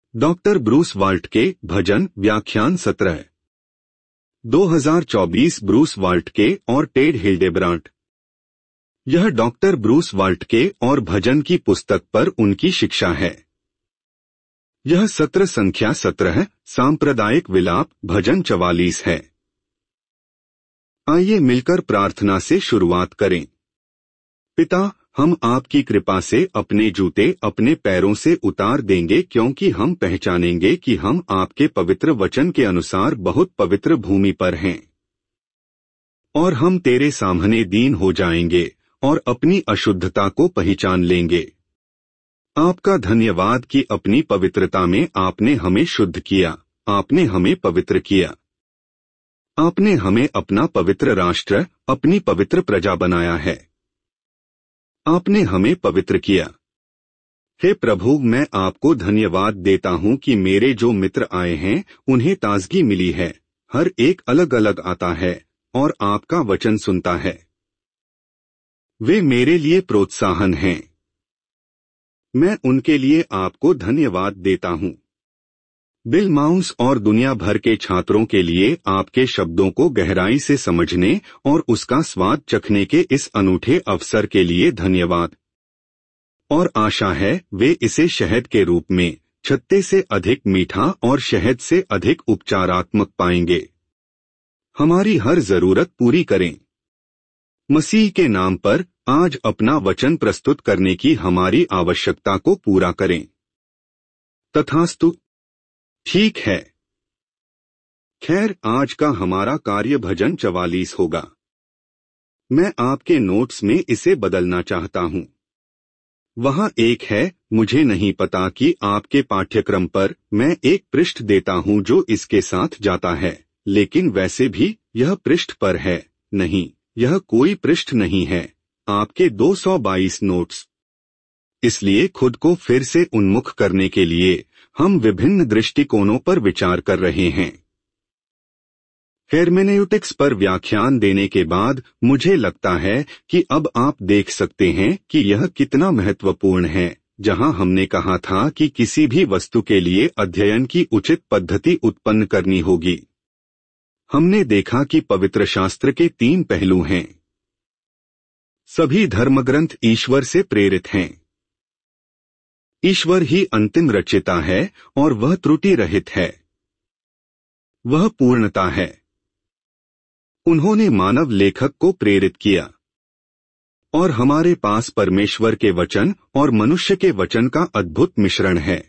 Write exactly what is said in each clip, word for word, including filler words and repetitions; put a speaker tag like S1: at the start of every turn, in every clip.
S1: Doctor Bruce volt के भजन व्याख्यान सत्रह दो हज़ार चौबीस ब्रूस वाल्ट के और टेड हिल्डेब्रांट। यह डॉक्टर ब्रूस वाल्ट के और भजन की पुस्तक पर उनकी शिक्षा है। यह सत्र संख्या सत्रह सांप्रदायिक विलाप भजन चवालीस है। आइए मिलकर प्रार्थना से शुरुआत करें। पिता, हम आपकी कृपा से अपने जूते अपने पैरों से उतार देंगे, क्योंकि हम पहचानेंगे कि हम आपके पवित्र वचन के अनुसार बहुत पवित्र भूमि पर हैं, और हम तेरे सामने दीन हो जाएंगे और अपनी अशुद्धता को पहचान लेंगे। आपका धन्यवाद कि अपनी पवित्रता में आपने हमें शुद्ध किया, आपने हमें पवित्र किया। आपने हमें अपना पवित्र राष्ट्र, अपनी पवित्र प्रजा बनाया है। आपने हमें पवित्र किया। हे प्रभु, मैं आपको धन्यवाद देता हूँ कि मेरे जो मित्र आए हैं उन्हें ताजगी मिली है। हर एक अलग अलग आता है और आपका वचन सुनता है। वे मेरे लिए प्रोत्साहन हैं। मैं उनके लिए आपको धन्यवाद देता हूँ। बिल माउंस और दुनिया भर के छात्रों के लिए आपके शब्दों को गहराई से समझने और उसका स्वाद चखने के इस अनूठे अवसर के लिए धन्यवाद। और आशा है वे इसे शहद के रूप में, छत्ते से अधिक मीठा और शहद से अधिक उपचारात्मक पाएंगे। हमारी हर जरूरत पूरी करें। मसीह के नाम पर आज अपना वचन प्रस्तुत करने की हमारी आवश्यकता को पूरा करें। तथास्तु। ठीक है। खैर, आज का हमारा कार्य भजन चवालीस होगा। मैं आपके नोट्स में इसे बदलना चाहता हूँ। वहाँ एक है, मुझे नहीं पता कि आपके पाठ्यक्रम पर मैं एक पृष्ठ देता हूँ जो इसके साथ जाता है, लेकिन वैसे भी यह पृष्ठ पर है। नहीं, यह कोई पृष्ठ नहीं है। आपके दो सौ बाईस नोट्स। इसलिए खुद को फिर से उन्मुख करने के लिए हम विभिन्न दृष्टिकोणों पर विचार कर रहे हैं। हेरमेनेउटिक्स पर व्याख्यान देने के बाद मुझे लगता है कि अब आप देख सकते हैं कि यह कितना महत्वपूर्ण है। जहां हमने कहा था कि किसी भी वस्तु के लिए अध्ययन की उचित पद्धति उत्पन्न करनी होगी, हमने देखा कि पवित्र शास्त्र के तीन पहलू हैं। सभी धर्मग्रंथ ईश्वर से प्रेरित हैं। ईश्वर ही अंतिम रचयिता है और वह त्रुटि रहित है। वह पूर्णता है। उन्होंने मानव लेखक को प्रेरित किया, और हमारे पास परमेश्वर के वचन और मनुष्य के वचन का अद्भुत मिश्रण है,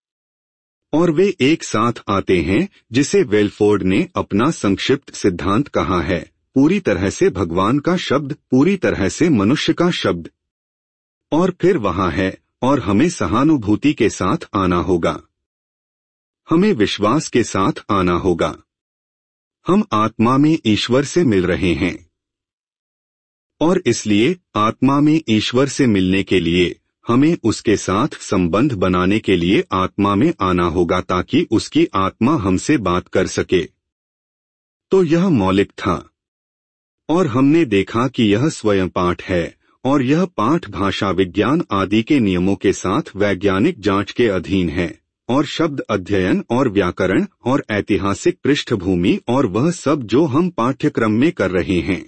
S1: और वे एक साथ आते हैं, जिसे वेलफोर्ड ने अपना संक्षिप्त सिद्धांत कहा है, पूरी तरह से भगवान का शब्द, पूरी तरह से मनुष्य का शब्द। और फिर वहाँ है, और हमें सहानुभूति के साथ आना होगा। हमें विश्वास के साथ आना होगा। हम आत्मा में ईश्वर से मिल रहे हैं, और इसलिए आत्मा में ईश्वर से मिलने के लिए हमें उसके साथ संबंध बनाने के लिए आत्मा में आना होगा, ताकि उसकी आत्मा हमसे बात कर सके। तो यह मौलिक था, और हमने देखा कि यह स्वयं पाठ है, और यह पाठ भाषा विज्ञान आदि के नियमों के साथ वैज्ञानिक जांच के अधीन है, और शब्द अध्ययन और व्याकरण और ऐतिहासिक पृष्ठभूमि और वह सब जो हम पाठ्यक्रम में कर रहे हैं।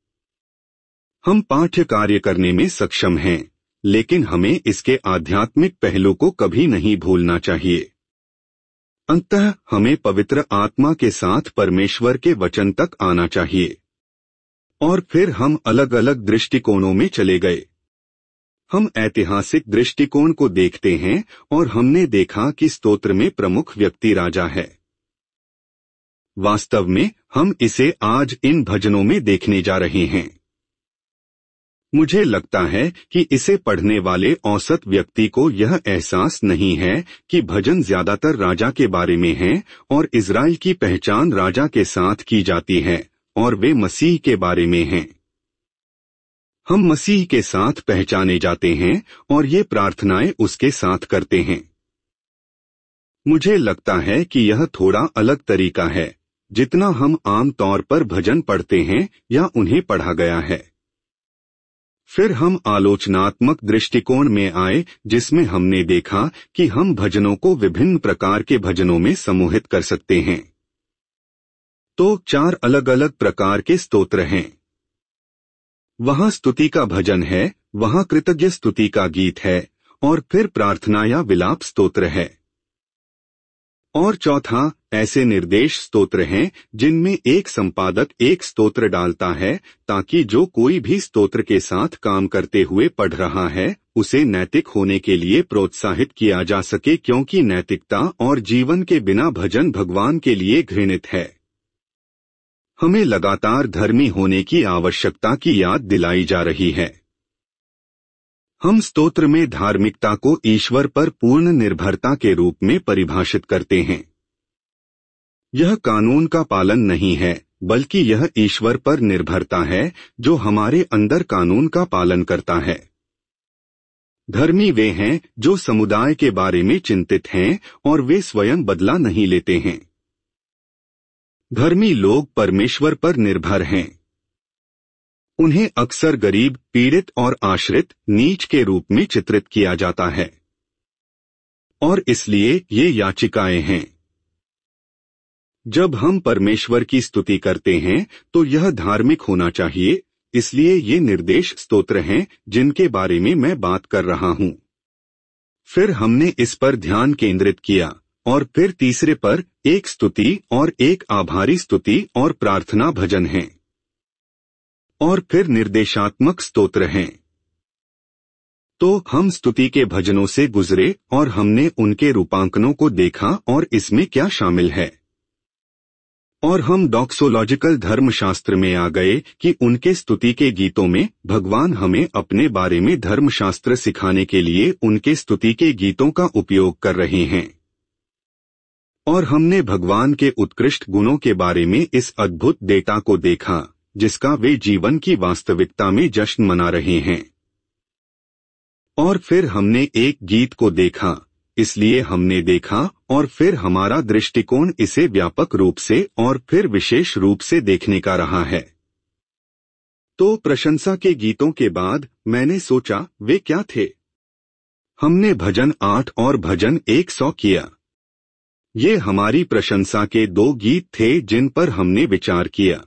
S1: हम पाठ्य कार्य करने में सक्षम हैं, लेकिन हमें इसके आध्यात्मिक पहलू को कभी नहीं भूलना चाहिए। अंततः हमें पवित्र आत्मा के साथ परमेश्वर के वचन तक आना चाहिए। और फिर हम अलग अलग दृष्टिकोणों में चले गए। हम ऐतिहासिक दृष्टिकोण को देखते हैं, और हमने देखा कि स्तोत्र में प्रमुख व्यक्ति राजा है। वास्तव में हम इसे आज इन भजनों में देखने जा रहे हैं। मुझे लगता है कि इसे पढ़ने वाले औसत व्यक्ति को यह एहसास नहीं है कि भजन ज्यादातर राजा के बारे में हैं, और इज़राइल की पहचान राजा के साथ की जाती है, और वे मसीह के बारे में हैं। हम मसीह के साथ पहचाने जाते हैं, और ये प्रार्थनाएं उसके साथ करते हैं। मुझे लगता है कि यह थोड़ा अलग तरीका है जितना हम आम तौर पर भजन पढ़ते हैं या उन्हें पढ़ा गया है। फिर हम आलोचनात्मक दृष्टिकोण में आए, जिसमें हमने देखा कि हम भजनों को विभिन्न प्रकार के भजनों में समूहित कर सकते हैं। तो चार अलग अलग प्रकार के स्तोत्र हैं। वहाँ स्तुति का भजन है, वहाँ कृतज्ञ स्तुति का गीत है, और फिर प्रार्थना या विलाप स्तोत्र है। और चौथा, ऐसे निर्देश स्तोत्र हैं जिनमें एक संपादक एक स्तोत्र डालता है ताकि जो कोई भी स्तोत्र के साथ काम करते हुए पढ़ रहा है उसे नैतिक होने के लिए प्रोत्साहित किया जा सके, क्योंकि नैतिकता और जीवन के बिना भजन भगवान के लिए घृणित है। हमें लगातार धर्मी होने की आवश्यकता की याद दिलाई जा रही है। हम स्तोत्र में धार्मिकता को ईश्वर पर पूर्ण निर्भरता के रूप में परिभाषित करते हैं। यह कानून का पालन नहीं है, बल्कि यह ईश्वर पर निर्भरता है जो हमारे अंदर कानून का पालन करता है। धर्मी वे हैं जो समुदाय के बारे में चिंतित हैं और वे स्वयं बदला नहीं लेते हैं। धर्मी लोग परमेश्वर पर निर्भर हैं। उन्हें अक्सर गरीब, पीड़ित और आश्रित, नीच के रूप में चित्रित किया जाता है, और इसलिए ये याचिकाएं हैं। जब हम परमेश्वर की स्तुति करते हैं तो यह धार्मिक होना चाहिए, इसलिए ये निर्देश स्तोत्र हैं जिनके बारे में मैं बात कर रहा हूं। फिर हमने इस पर ध्यान केंद्रित किया, और फिर तीसरे पर एक स्तुति और एक आभारी स्तुति और प्रार्थना भजन है, और फिर निर्देशात्मक स्तोत्र हैं। तो हम स्तुति के भजनों से गुजरे और हमने उनके रूपांकनों को देखा और इसमें क्या शामिल है, और हम डॉक्सोलॉजिकल धर्मशास्त्र में आ गए कि उनके स्तुति के गीतों में भगवान हमें अपने बारे में धर्मशास्त्र सिखाने के लिए उनके स्तुति के गीतों का उपयोग कर रहे हैं। और हमने भगवान के उत्कृष्ट गुणों के बारे में इस अद्भुत डेटा को देखा जिसका वे जीवन की वास्तविकता में जश्न मना रहे हैं। और फिर हमने एक गीत को देखा, इसलिए हमने देखा और फिर हमारा दृष्टिकोण इसे व्यापक रूप से और फिर विशेष रूप से देखने का रहा है। तो प्रशंसा के गीतों के बाद मैंने सोचा वे क्या थे। हमने भजन आठ और भजन एक सौ किया। ये हमारी प्रशंसा के दो गीत थे जिन पर हमने विचार किया,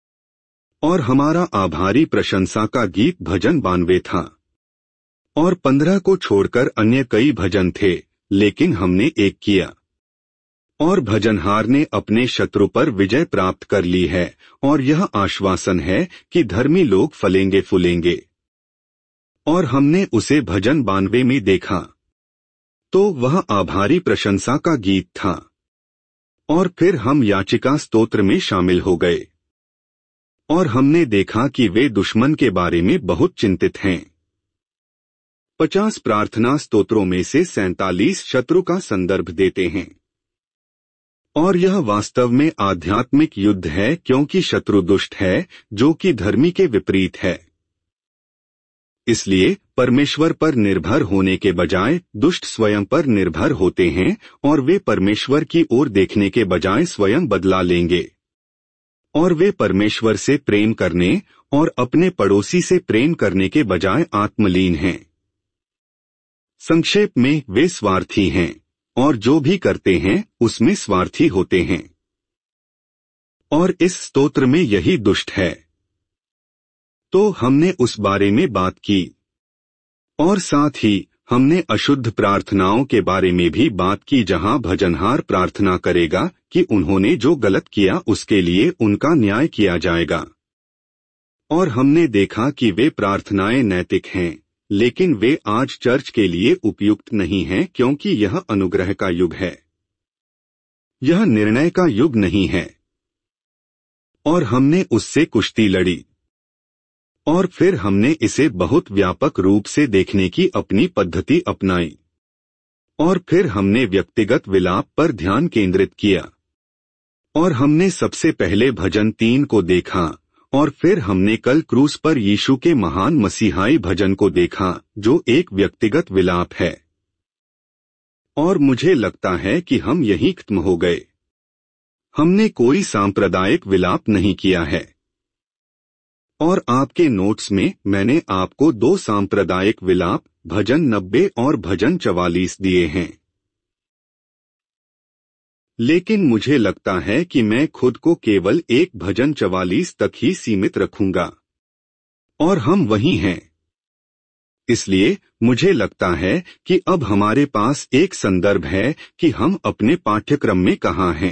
S1: और हमारा आभारी प्रशंसा का गीत भजन बानवे था। और पंद्रह को छोड़कर अन्य कई भजन थे, लेकिन हमने एक किया। और भजनहार ने अपने शत्रु पर विजय प्राप्त कर ली है, और यह आश्वासन है कि धर्मी लोग फलेंगे फूलेंगे। और हमने उसे भजन बानवे में देखा, तो वह आभारी प्रशंसा का गीत था। और फिर हम याचिका स्तोत्र में शामिल हो गए, और हमने देखा कि वे दुश्मन के बारे में बहुत चिंतित हैं। पचास प्रार्थना स्तोत्रों में से सैंतालीस शत्रु का संदर्भ देते हैं, और यह वास्तव में आध्यात्मिक युद्ध है, क्योंकि शत्रु दुष्ट है जो कि धर्मी के विपरीत है। इसलिए परमेश्वर पर निर्भर होने के बजाय दुष्ट स्वयं पर निर्भर होते हैं, और वे परमेश्वर की ओर देखने के बजाय स्वयं बदला लेंगे। और वे परमेश्वर से प्रेम करने और अपने पड़ोसी से प्रेम करने के बजाय आत्मलीन हैं। संक्षेप में वे स्वार्थी हैं, और जो भी करते हैं उसमें स्वार्थी होते हैं। और इस स्तोत्र में यही दुष्ट है। तो हमने उस बारे में बात की, और साथ ही हमने अशुद्ध प्रार्थनाओं के बारे में भी बात की, जहां भजनहार प्रार्थना करेगा कि उन्होंने जो गलत किया उसके लिए उनका न्याय किया जाएगा। और हमने देखा कि वे प्रार्थनाएं नैतिक हैं, लेकिन वे आज चर्च के लिए उपयुक्त नहीं हैं, क्योंकि यह अनुग्रह का युग है, यह निर्णय का युग नहीं है। और हमने उससे कुश्ती लड़ी, और फिर हमने इसे बहुत व्यापक रूप से देखने की अपनी पद्धति अपनाई। और फिर हमने व्यक्तिगत विलाप पर ध्यान केंद्रित किया, और हमने सबसे पहले भजन तीन को देखा, और फिर हमने कल क्रूस पर यीशु के महान मसीहाई भजन को देखा जो एक व्यक्तिगत विलाप है। और मुझे लगता है कि हम यहीं खत्म हो गए। हमने कोई सांप्रदायिक विलाप नहीं किया है। और आपके नोट्स में मैंने आपको दो सांप्रदायिक विलाप, भजन नब्बे और भजन चवालीस दिए हैं। लेकिन मुझे लगता है कि मैं खुद को केवल एक भजन चवालीस तक ही सीमित रखूंगा। और हम वही हैं। इसलिए मुझे लगता है कि अब हमारे पास एक संदर्भ है कि हम अपने पाठ्यक्रम में कहाँ हैं।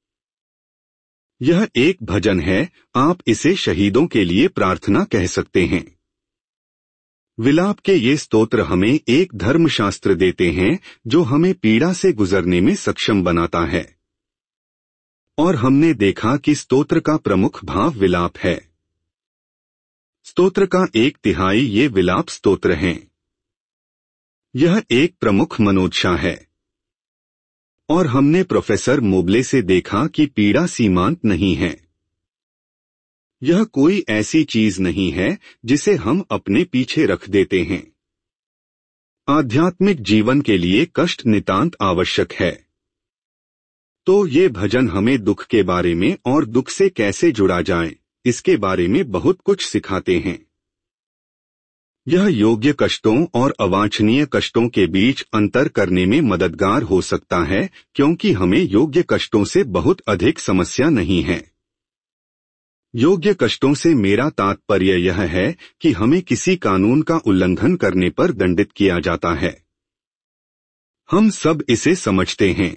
S1: यह एक भजन है, आप इसे शहीदों के लिए प्रार्थना कह सकते हैं। विलाप के ये स्तोत्र हमें एक धर्मशास्त्र देते हैं जो हमें पीड़ा से गुजरने में सक्षम बनाता है। और हमने देखा कि स्तोत्र का प्रमुख भाव विलाप है। स्तोत्र का एक तिहाई ये विलाप स्तोत्र हैं। यह एक प्रमुख मनोदशा है। और हमने प्रोफेसर मोबले से देखा कि पीड़ा सीमांत नहीं है। यह कोई ऐसी चीज नहीं है जिसे हम अपने पीछे रख देते हैं। आध्यात्मिक जीवन के लिए कष्ट नितांत आवश्यक है। तो ये भजन हमें दुख के बारे में और दुख से कैसे जुड़ा जाए, इसके बारे में बहुत कुछ सिखाते हैं। यह योग्य कष्टों और अवांछनीय कष्टों के बीच अंतर करने में मददगार हो सकता है, क्योंकि हमें योग्य कष्टों से बहुत अधिक समस्या नहीं है। योग्य कष्टों से मेरा तात्पर्य यह है कि हमें किसी कानून का उल्लंघन करने पर दंडित किया जाता है। हम सब इसे समझते हैं।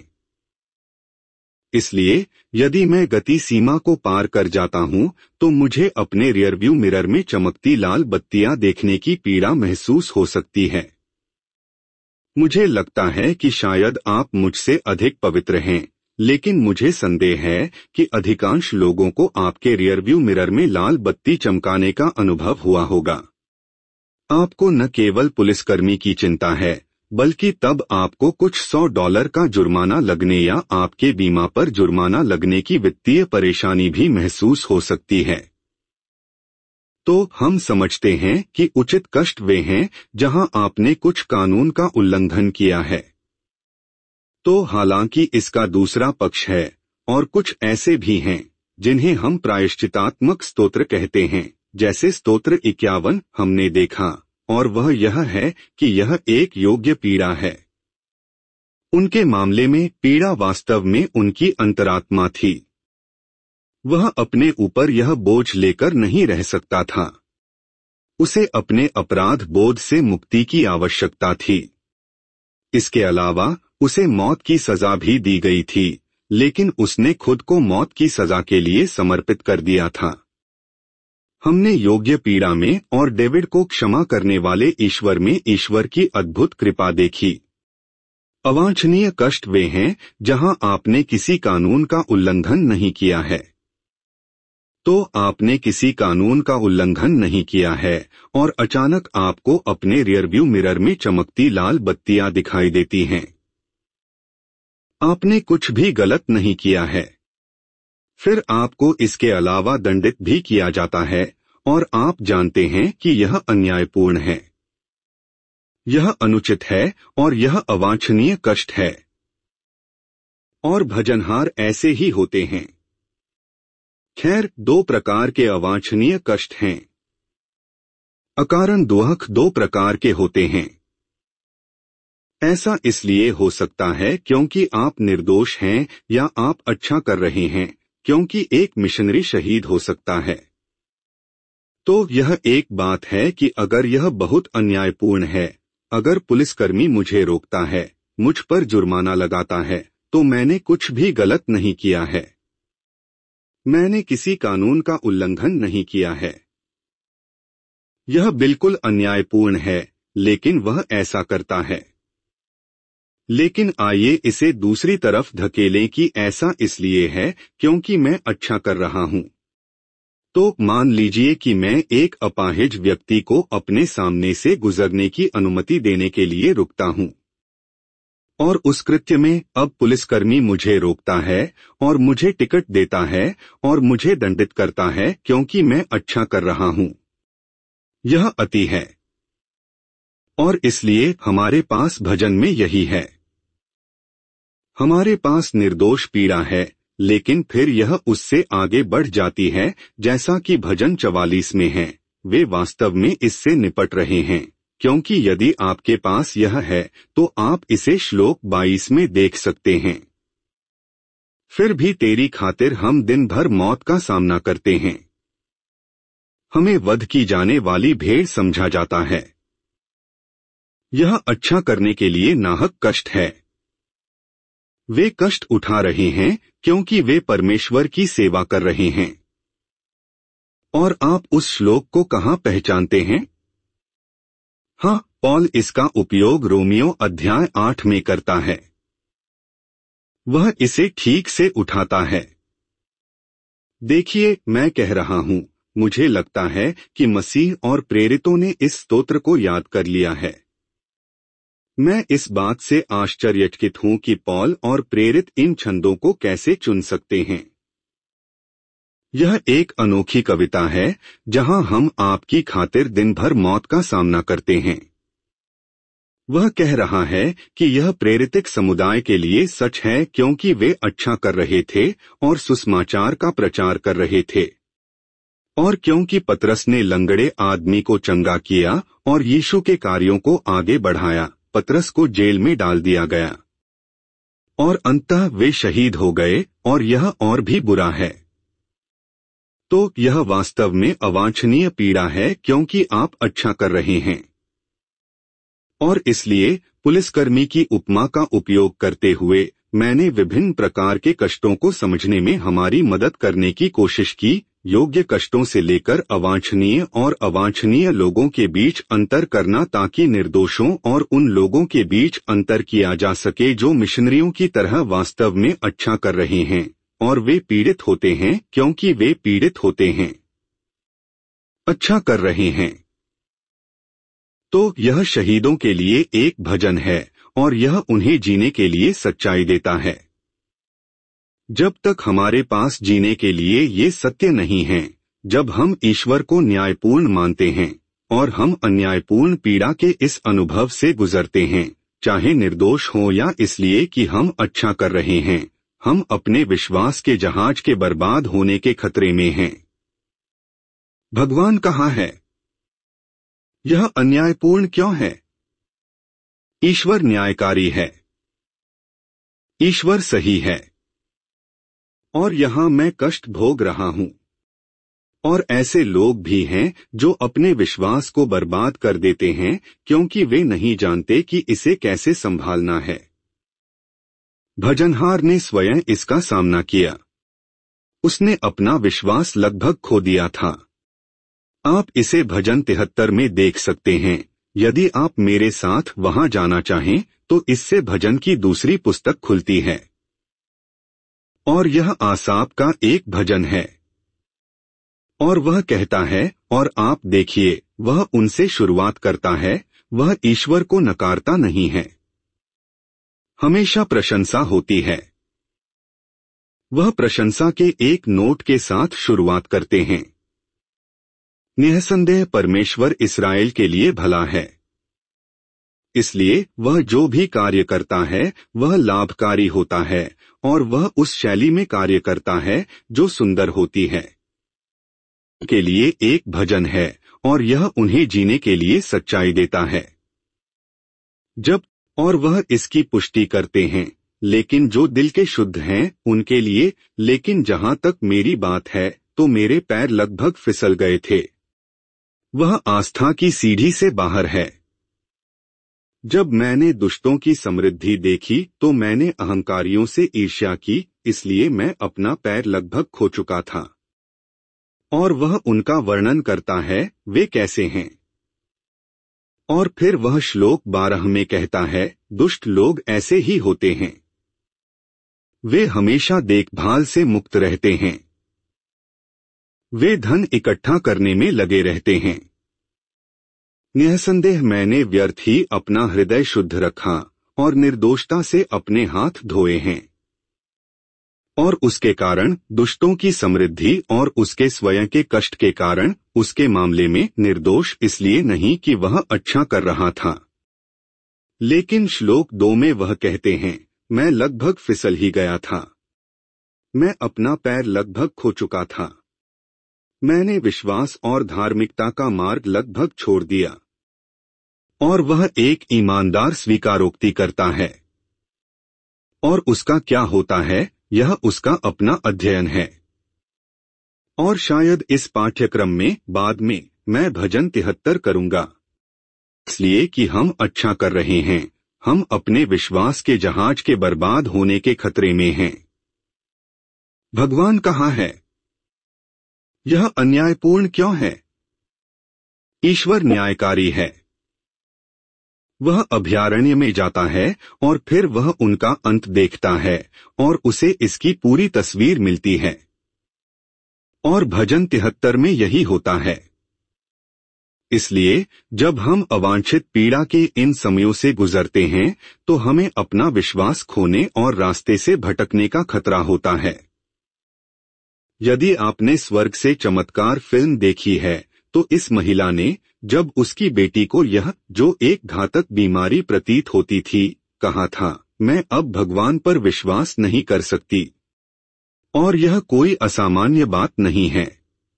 S1: इसलिए यदि मैं गति सीमा को पार कर जाता हूं, तो मुझे अपने रियरव्यू मिरर में चमकती लाल बत्तियां देखने की पीड़ा महसूस हो सकती है। मुझे लगता है कि शायद आप मुझसे अधिक पवित्र हैं, लेकिन मुझे संदेह है कि अधिकांश लोगों को आपके रियरव्यू मिरर में लाल बत्ती चमकाने का अनुभव हुआ होगा। आपको न केवल पुलिसकर्मी की चिंता है, बल्कि तब आपको कुछ सौ डॉलर का जुर्माना लगने या आपके बीमा पर जुर्माना लगने की वित्तीय परेशानी भी महसूस हो सकती है। तो हम समझते हैं कि उचित कष्ट वे हैं जहां आपने कुछ कानून का उल्लंघन किया है। तो हालांकि इसका दूसरा पक्ष है, और कुछ ऐसे भी हैं जिन्हें हम प्रायश्चितात्मक स्तोत्र कहते हैं, जैसे स्तोत्र इक्यावन हमने देखा, और वह यह है कि यह एक योग्य पीड़ा है। उनके मामले में पीड़ा वास्तव में उनकी अंतरात्मा थी। वह अपने ऊपर यह बोझ लेकर नहीं रह सकता था। उसे अपने अपराध बोध से मुक्ति की आवश्यकता थी। इसके अलावा उसे मौत की सजा भी दी गई थी, लेकिन उसने खुद को मौत की सजा के लिए समर्पित कर दिया था। हमने योग्य पीड़ा में और डेविड को क्षमा करने वाले ईश्वर में ईश्वर की अद्भुत कृपा देखी। अवांछनीय कष्ट वे हैं जहां आपने किसी कानून का उल्लंघन नहीं किया है। तो आपने किसी कानून का उल्लंघन नहीं किया है और अचानक आपको अपने रियरव्यू मिरर में चमकती लाल बत्तियां दिखाई देती हैं। आपने कुछ भी गलत नहीं किया है। फिर आपको इसके अलावा दंडित भी किया जाता है, और आप जानते हैं कि यह अन्यायपूर्ण है। यह अनुचित है और यह अवांछनीय कष्ट है। और भजनहार ऐसे ही होते हैं। खैर, दो प्रकार के अवांछनीय कष्ट हैं। अकारण दुख दो प्रकार के होते हैं। ऐसा इसलिए हो सकता है क्योंकि आप निर्दोष हैं या आप अच्छा कर रहे हैं, क्योंकि एक मिशनरी शहीद हो सकता है। तो यह एक बात है कि अगर यह बहुत अन्यायपूर्ण है, अगर पुलिसकर्मी मुझे रोकता है, मुझ पर जुर्माना लगाता है, तो मैंने कुछ भी गलत नहीं किया है। मैंने किसी कानून का उल्लंघन नहीं किया है। यह बिल्कुल अन्यायपूर्ण है, लेकिन वह ऐसा करता है। लेकिन आइए इसे दूसरी तरफ धकेलें कि ऐसा इसलिए है क्योंकि मैं अच्छा कर रहा हूं। तो मान लीजिए कि मैं एक अपाहिज व्यक्ति को अपने सामने से गुजरने की अनुमति देने के लिए रुकता हूं, और उस कृत्य में अब पुलिसकर्मी मुझे रोकता है और मुझे टिकट देता है और मुझे दंडित करता है क्योंकि मैं अच्छा कर रहा हूं। यह अति है। और इसलिए हमारे पास भजन में यही है। हमारे पास निर्दोष पीड़ा है, लेकिन फिर यह उससे आगे बढ़ जाती है, जैसा कि भजन चवालीस में है। वे वास्तव में इससे निपट रहे हैं, क्योंकि यदि आपके पास यह है तो आप इसे श्लोक बाईस में देख सकते हैं। फिर भी तेरी खातिर हम दिन भर मौत का सामना करते हैं। हमें वध की जाने वाली भेड़ समझा जाता है। यह अच्छा करने के लिए नाहक कष्ट है। वे कष्ट उठा रहे हैं क्योंकि वे परमेश्वर की सेवा कर रहे हैं। और आप उस श्लोक को कहाँ पहचानते हैं? हाँ, पॉल इसका उपयोग रोमियो अध्याय आठ में करता है। वह इसे ठीक से उठाता है। देखिए, मैं कह रहा हूं, मुझे लगता है कि मसीह और प्रेरितों ने इस स्तोत्र को याद कर लिया है। मैं इस बात से आश्चर्यचकित हूं कि पॉल और प्रेरित इन छंदों को कैसे चुन सकते हैं। यह एक अनोखी कविता है जहां हम आपकी खातिर दिन भर मौत का सामना करते हैं। वह कह रहा है कि यह प्रेरितिक समुदाय के लिए सच है क्योंकि वे अच्छा कर रहे थे और सुसमाचार का प्रचार कर रहे थे। और क्योंकि पतरस ने लंगड़े आदमी को चंगा किया और यीशु के कार्यों को आगे बढ़ाया, पतरस को जेल में डाल दिया गया। और अंततः वे शहीद हो गए, और यह और भी बुरा है। तो यह वास्तव में अवांछनीय पीड़ा है क्योंकि आप अच्छा कर रहे हैं। और इसलिए पुलिसकर्मी की उपमा का उपयोग करते हुए मैंने विभिन्न प्रकार के कष्टों को समझने में हमारी मदद करने की कोशिश की, योग्य कष्टों से लेकर अवांछनीय और अवांछनीय लोगों के बीच अंतर करना, ताकि निर्दोषों और उन लोगों के बीच अंतर किया जा सके जो मिशनरियों की तरह वास्तव में अच्छा कर रहे हैं, और वे पीड़ित होते हैं क्योंकि वे पीड़ित होते हैं, अच्छा कर रहे हैं। तो यह शहीदों के लिए एक भजन है और यह उन्हें जीने के लिए सच्चाई देता है। जब तक हमारे पास जीने के लिए ये सत्य नहीं है, जब हम ईश्वर को न्यायपूर्ण मानते हैं और हम अन्यायपूर्ण पीड़ा के इस अनुभव से गुजरते हैं, चाहे निर्दोष हो या इसलिए कि हम अच्छा कर रहे हैं, हम अपने विश्वास के जहाज के बर्बाद होने के खतरे में हैं। भगवान कहाँ है? यह अन्यायपूर्ण क्यों है? ईश्वर न्यायकारी है। ईश्वर सही है। और यहाँ मैं कष्ट भोग रहा हूँ। और ऐसे लोग भी हैं जो अपने विश्वास को बर्बाद कर देते हैं क्योंकि वे नहीं जानते कि इसे कैसे संभालना है। भजनहार ने स्वयं इसका सामना किया। उसने अपना विश्वास लगभग खो दिया था। आप इसे भजन तिहत्तर में देख सकते हैं। यदि आप मेरे साथ वहां जाना चाहें तो इससे भजन की दूसरी पुस्तक खुलती है। और यह आसाप का एक भजन है। और वह कहता है, और आप देखिए, वह उनसे शुरुआत करता है, वह ईश्वर को नकारता नहीं है। हमेशा प्रशंसा होती है। वह प्रशंसा के एक नोट के साथ शुरुआत करते हैं। निःसंदेह परमेश्वर इस्राएल के लिए भला है। इसलिए वह जो भी कार्य करता है वह लाभकारी होता है, और वह उस शैली में कार्य करता है जो सुंदर होती है। के लिए एक भजन है और यह उन्हें जीने के लिए सच्चाई देता है। जब और वह इसकी पुष्टि करते हैं, लेकिन जो दिल के शुद्ध हैं उनके लिए। लेकिन जहां तक मेरी बात है तो मेरे पैर लगभग फिसल गए थे। वह आस्था की सीढ़ी से बाहर है। जब मैंने दुष्टों की समृद्धि देखी तो मैंने अहंकारियों से ईर्ष्या की, इसलिए मैं अपना पैर लगभग खो चुका था। और वह उनका वर्णन करता है, वे कैसे हैं। और फिर वह श्लोक बारह में कहता है, दुष्ट लोग ऐसे ही होते हैं। वे हमेशा देखभाल से मुक्त रहते हैं। वे धन इकट्ठा करने में लगे रहते हैं। निःसंदेह मैंने व्यर्थ ही अपना हृदय शुद्ध रखा और निर्दोषता से अपने हाथ धोए हैं। और उसके कारण दुष्टों की समृद्धि और उसके स्वयं के कष्ट के कारण उसके मामले में निर्दोष इसलिए नहीं कि वह अच्छा कर रहा था। लेकिन श्लोक दो में वह कहते हैं, मैं लगभग फिसल ही गया था। मैं अपना पैर लगभग खो चुका था। मैंने विश्वास और धार्मिकता का मार्ग लगभग छोड़ दिया। और वह एक ईमानदार स्वीकारोक्ति करता है। और उसका क्या होता है, यह उसका अपना अध्ययन है। और शायद इस पाठ्यक्रम में बाद में मैं भजन तिहत्तर करूंगा, इसलिए कि हम अच्छा कर रहे हैं। हम अपने विश्वास के जहाज के बर्बाद होने के खतरे में हैं। भगवान कहाँ है? यह अन्यायपूर्ण क्यों है? ईश्वर न्यायकारी है। वह अभयारण्य में जाता है और फिर वह उनका अंत देखता है और उसे इसकी पूरी तस्वीर मिलती है। और भजन तिहत्तर में यही होता है। इसलिए जब हम अवांछित पीड़ा के इन समयों से गुजरते हैं तो हमें अपना विश्वास खोने और रास्ते से भटकने का खतरा होता है। यदि आपने स्वर्ग से चमत्कार फिल्म देखी है तो इस महिला ने, जब उसकी बेटी को यह जो एक घातक बीमारी प्रतीत होती थी, कहा था, मैं अब भगवान पर विश्वास नहीं कर सकती। और यह कोई असामान्य बात नहीं है।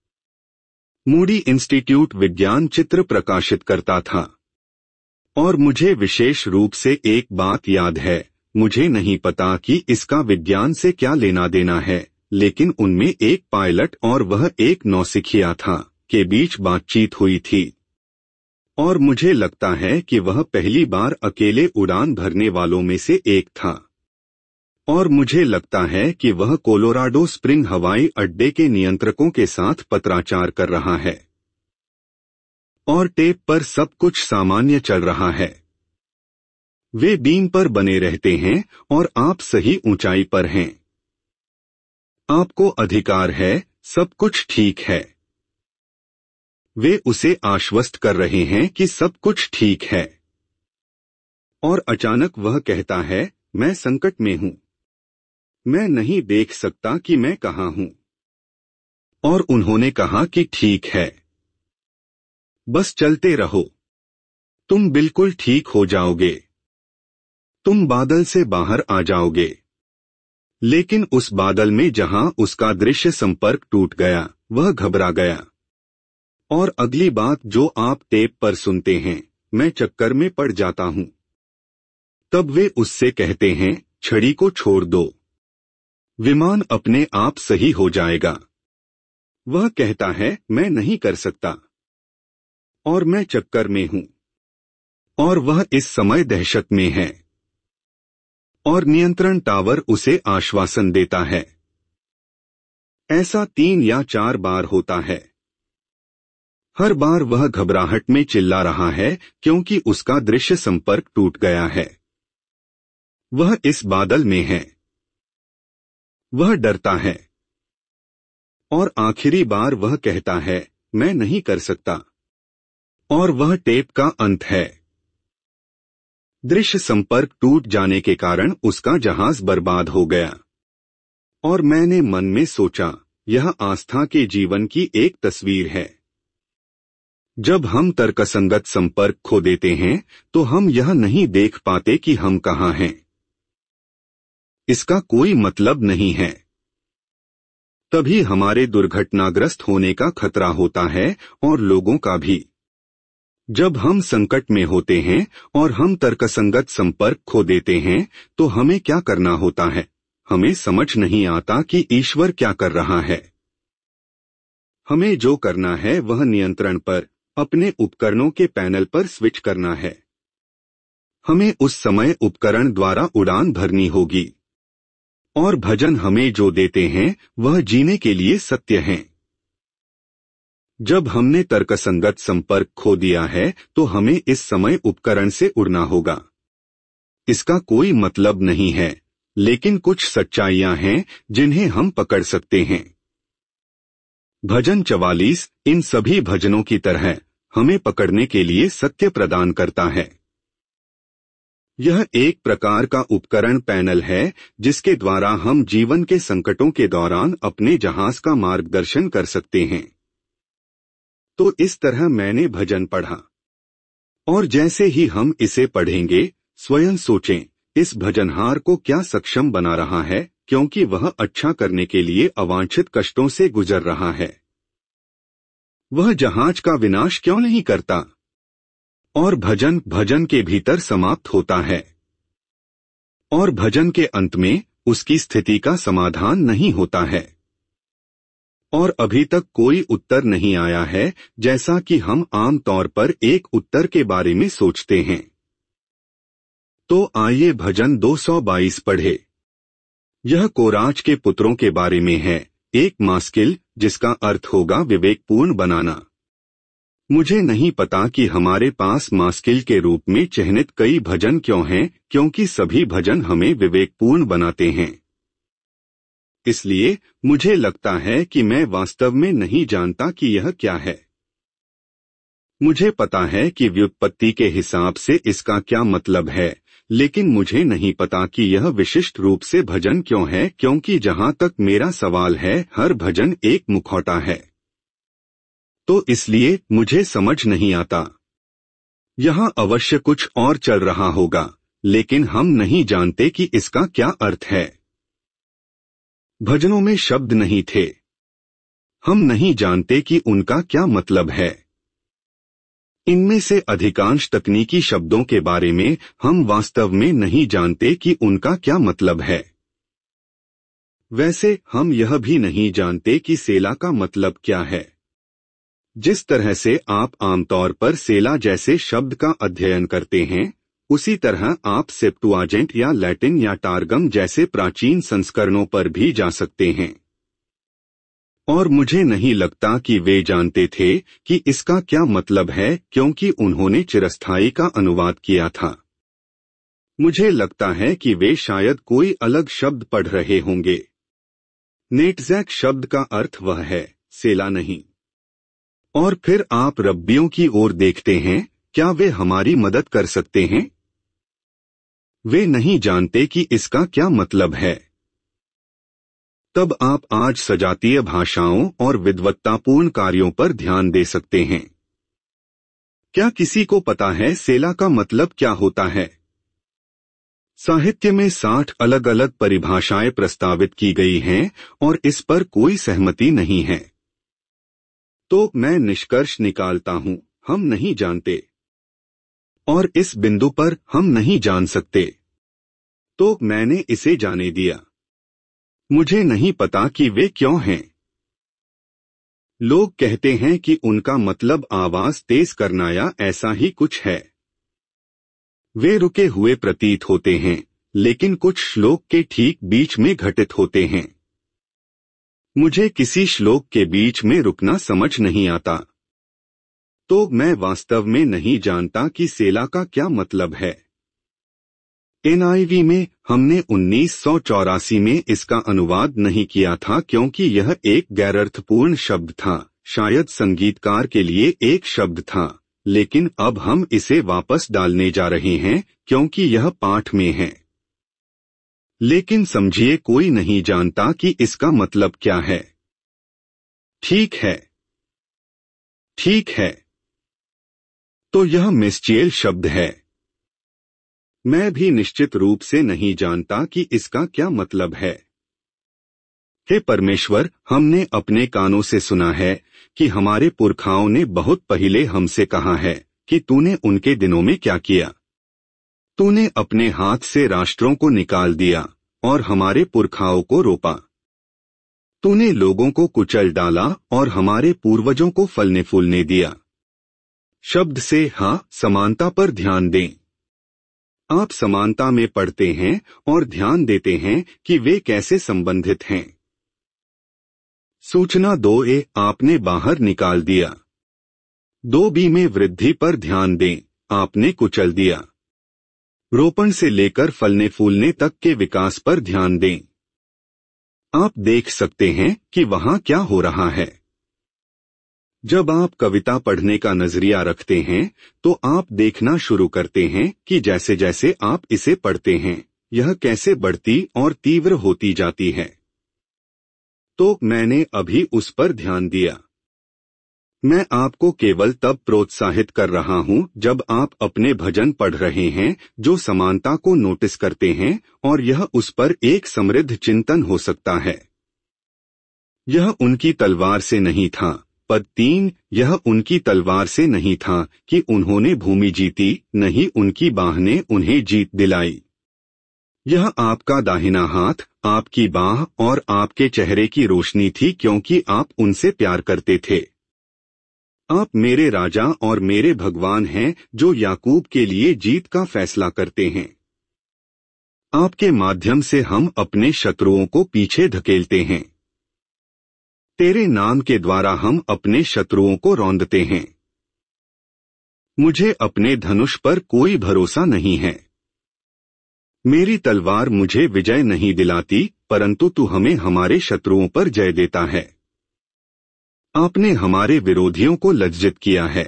S1: मूडी इंस्टीट्यूट विज्ञान चित्र प्रकाशित करता था। और मुझे विशेष रूप से एक बात याद है, मुझे नहीं पता कि इसका विज्ञान से क्या लेना देना है, लेकिन उनमें एक पायलट और वह एक नौसिखिया था के बीच बातचीत हुई थी। और मुझे लगता है कि वह पहली बार अकेले उड़ान भरने वालों में से एक था। और मुझे लगता है कि वह कोलोराडो स्प्रिंग हवाई अड्डे के नियंत्रकों के साथ पत्राचार कर रहा है। और टेप पर सब कुछ सामान्य चल रहा है। वे बीम पर बने रहते हैं और आप सही ऊंचाई पर हैं। आपको अधिकार है, सब कुछ ठीक है। वे उसे आश्वस्त कर रहे हैं कि सब कुछ ठीक है। और अचानक वह कहता है, मैं संकट में हूं। मैं नहीं देख सकता कि मैं कहां हूं। और उन्होंने कहा कि ठीक है, बस चलते रहो, तुम बिल्कुल ठीक हो जाओगे, तुम बादल से बाहर आ जाओगे। लेकिन उस बादल में जहां उसका दृश्य संपर्क टूट गया, वह घबरा गया। और अगली बात जो आप टेप पर सुनते हैं, मैं चक्कर में पड़ जाता हूं। तब वे उससे कहते हैं, छड़ी को छोड़ दो, विमान अपने आप सही हो जाएगा। वह कहता है, मैं नहीं कर सकता, और मैं चक्कर में हूं। और वह इस समय दहशत में है। और नियंत्रण टावर उसे आश्वासन देता है। ऐसा तीन या चार बार होता है। हर बार वह घबराहट में चिल्ला रहा है क्योंकि उसका दृश्य संपर्क टूट गया है। वह इस बादल में है। वह डरता है। और आखिरी बार वह कहता है, मैं नहीं कर सकता। और वह टेप का अंत है। दृश्य संपर्क टूट जाने के कारण उसका जहाज बर्बाद हो गया। और मैंने मन में सोचा, यह आस्था के जीवन की एक तस्वीर है। जब हम तर्कसंगत संपर्क खो देते हैं तो हम यह नहीं देख पाते कि हम कहां हैं। इसका कोई मतलब नहीं है। तभी हमारे दुर्घटनाग्रस्त होने का खतरा होता है और लोगों का भी। जब हम संकट में होते हैं और हम तर्कसंगत संपर्क खो देते हैं तो हमें क्या करना होता है? हमें समझ नहीं आता कि ईश्वर क्या कर रहा है। हमें जो करना है वह नियंत्रण पर, अपने उपकरणों के पैनल पर स्विच करना है। हमें उस समय उपकरण द्वारा उड़ान भरनी होगी। और भजन हमें जो देते हैं वह जीने के लिए सत्य हैं। जब हमने तर्कसंगत संपर्क खो दिया है तो हमें इस समय उपकरण से उड़ना होगा। इसका कोई मतलब नहीं है, लेकिन कुछ सच्चाइयां हैं जिन्हें हम पकड़ सकते हैं। भजन चवालीस इन सभी भजनों की तरह हमें पकड़ने के लिए सत्य प्रदान करता है। यह एक प्रकार का उपकरण पैनल है जिसके द्वारा हम जीवन के संकटों के दौरान अपने जहाज का मार्गदर्शन कर सकते हैं। तो इस तरह मैंने भजन पढ़ा। और जैसे ही हम इसे पढ़ेंगे, स्वयं सोचें, इस भजनहार को क्या सक्षम बना रहा है, क्योंकि वह अच्छा करने के लिए अवांछित कष्टों से गुजर रहा है। वह जहाज का विनाश क्यों नहीं करता? और भजन भजन के भीतर समाप्त होता है, और भजन के अंत में उसकी स्थिति का समाधान नहीं होता है। और अभी तक कोई उत्तर नहीं आया है, जैसा कि हम आम तौर पर एक उत्तर के बारे में सोचते हैं। तो आइए भजन दो सौ बाईस पढ़े। यह कोराज के पुत्रों के बारे में है, एक मास्किल, जिसका अर्थ होगा विवेकपूर्ण बनाना। मुझे नहीं पता कि हमारे पास मास्किल के रूप में चिह्नित कई भजन क्यों हैं, क्योंकि सभी भजन हमें विवेकपूर्ण बनाते हैं। इसलिए मुझे लगता है कि मैं वास्तव में नहीं जानता कि यह क्या है। मुझे पता है कि व्युत्पत्ति के हिसाब से इसका क्या मतलब है, लेकिन मुझे नहीं पता कि यह विशिष्ट रूप से भजन क्यों है, क्योंकि जहां तक मेरा सवाल है, हर भजन एक मुखौटा है। तो इसलिए मुझे समझ नहीं आता। यहां अवश्य कुछ और चल रहा होगा, लेकिन हम नहीं जानते कि इसका क्या अर्थ है। भजनों में शब्द नहीं थे। हम नहीं जानते कि उनका क्या मतलब है। इनमें से अधिकांश तकनीकी शब्दों के बारे में हम वास्तव में नहीं जानते कि उनका क्या मतलब है। वैसे हम यह भी नहीं जानते कि सेला का मतलब क्या है। जिस तरह से आप आमतौर पर सेला जैसे शब्द का अध्ययन करते हैं, उसी तरह आप सेप्टुआजेंट या लैटिन या टारगम जैसे प्राचीन संस्करणों पर भी जा सकते हैं। और मुझे नहीं लगता कि वे जानते थे कि इसका क्या मतलब है, क्योंकि उन्होंने चिरस्थायी का अनुवाद किया था। मुझे लगता है कि वे शायद कोई अलग शब्द पढ़ रहे होंगे। नेटजैक शब्द का अर्थ वह है, सेला नहीं। और फिर आप रब्बियों की ओर देखते हैं, क्या वे हमारी मदद कर सकते हैं? वे नहीं जानते कि इसका क्या मतलब है। तब आप आज सजातीय भाषाओं और विद्वत्तापूर्ण कार्यों पर ध्यान दे सकते हैं। क्या किसी को पता है सेला का मतलब क्या होता है? साहित्य में साठ अलग अलग परिभाषाएं प्रस्तावित की गई हैं और इस पर कोई सहमति नहीं है। तो मैं निष्कर्ष निकालता हूं, हम नहीं जानते। और इस बिंदु पर हम नहीं जान सकते। तो मैंने इसे जाने दिया। मुझे नहीं पता कि वे क्यों हैं। लोग कहते हैं कि उनका मतलब आवाज तेज करना या ऐसा ही कुछ है। वे रुके हुए प्रतीत होते हैं, लेकिन कुछ श्लोक के ठीक बीच में घटित होते हैं। मुझे किसी श्लोक के बीच में रुकना समझ नहीं आता। तो मैं वास्तव में नहीं जानता कि सेला का क्या मतलब है। एन आई वी में हमने उन्नीस सौ चौरासी में इसका अनुवाद नहीं किया था, क्योंकि यह एक गैरअर्थपूर्ण शब्द था, शायद संगीतकार के लिए एक शब्द था, लेकिन अब हम इसे वापस डालने जा रहे हैं, क्योंकि यह पाठ में है। लेकिन समझिए, कोई नहीं जानता कि इसका मतलब क्या है। ठीक है, ठीक है। तो यह मिस्चेल शब्द है। मैं भी निश्चित रूप से नहीं जानता कि इसका क्या मतलब है। हे परमेश्वर, हमने अपने कानों से सुना है कि हमारे पुरखाओं ने बहुत पहले हमसे कहा है कि तूने उनके दिनों में क्या किया। तूने अपने हाथ से राष्ट्रों को निकाल दिया और हमारे पुरखाओं को रोपा। तूने लोगों को कुचल डाला और हमारे पूर्वजों को फलने फूलने दिया। शब्द से हाँ, समानता पर ध्यान दें। आप समानता में पढ़ते हैं और ध्यान देते हैं कि वे कैसे संबंधित हैं। सूचना दो ए आपने बाहर निकाल दिया। दो बी में वृद्धि पर ध्यान दें, आपने कुचल दिया। रोपण से लेकर फलने फूलने तक के विकास पर ध्यान दें। आप देख सकते हैं कि वहां क्या हो रहा है। जब आप कविता पढ़ने का नजरिया रखते हैं, तो आप देखना शुरू करते हैं कि जैसे जैसे आप इसे पढ़ते हैं, यह कैसे बढ़ती और तीव्र होती जाती है। तो मैंने अभी उस पर ध्यान दिया। मैं आपको केवल तब प्रोत्साहित कर रहा हूं जब आप अपने भजन पढ़ रहे हैं जो समानता को नोटिस करते हैं, और यह उस पर एक समृद्ध चिंतन हो सकता है। यह उनकी तलवार से नहीं था। पद तीन, यह उनकी तलवार से नहीं था कि उन्होंने भूमि जीती, नहीं उनकी बाह ने उन्हें जीत दिलाई। यह आपका दाहिना हाथ, आपकी बाह और आपके चेहरे की रोशनी थी क्योंकि आप उनसे प्यार करते थे। आप मेरे राजा और मेरे भगवान हैं जो याकूब के लिए जीत का फैसला करते हैं। आपके माध्यम से हम अपने शत्रुओं को पीछे धकेलते हैं। तेरे नाम के द्वारा हम अपने शत्रुओं को रौंदते हैं। मुझे अपने धनुष पर कोई भरोसा नहीं है। मेरी तलवार मुझे विजय नहीं दिलाती, परंतु तू हमें हमारे शत्रुओं पर जय देता है। आपने हमारे विरोधियों को लज्जित किया है।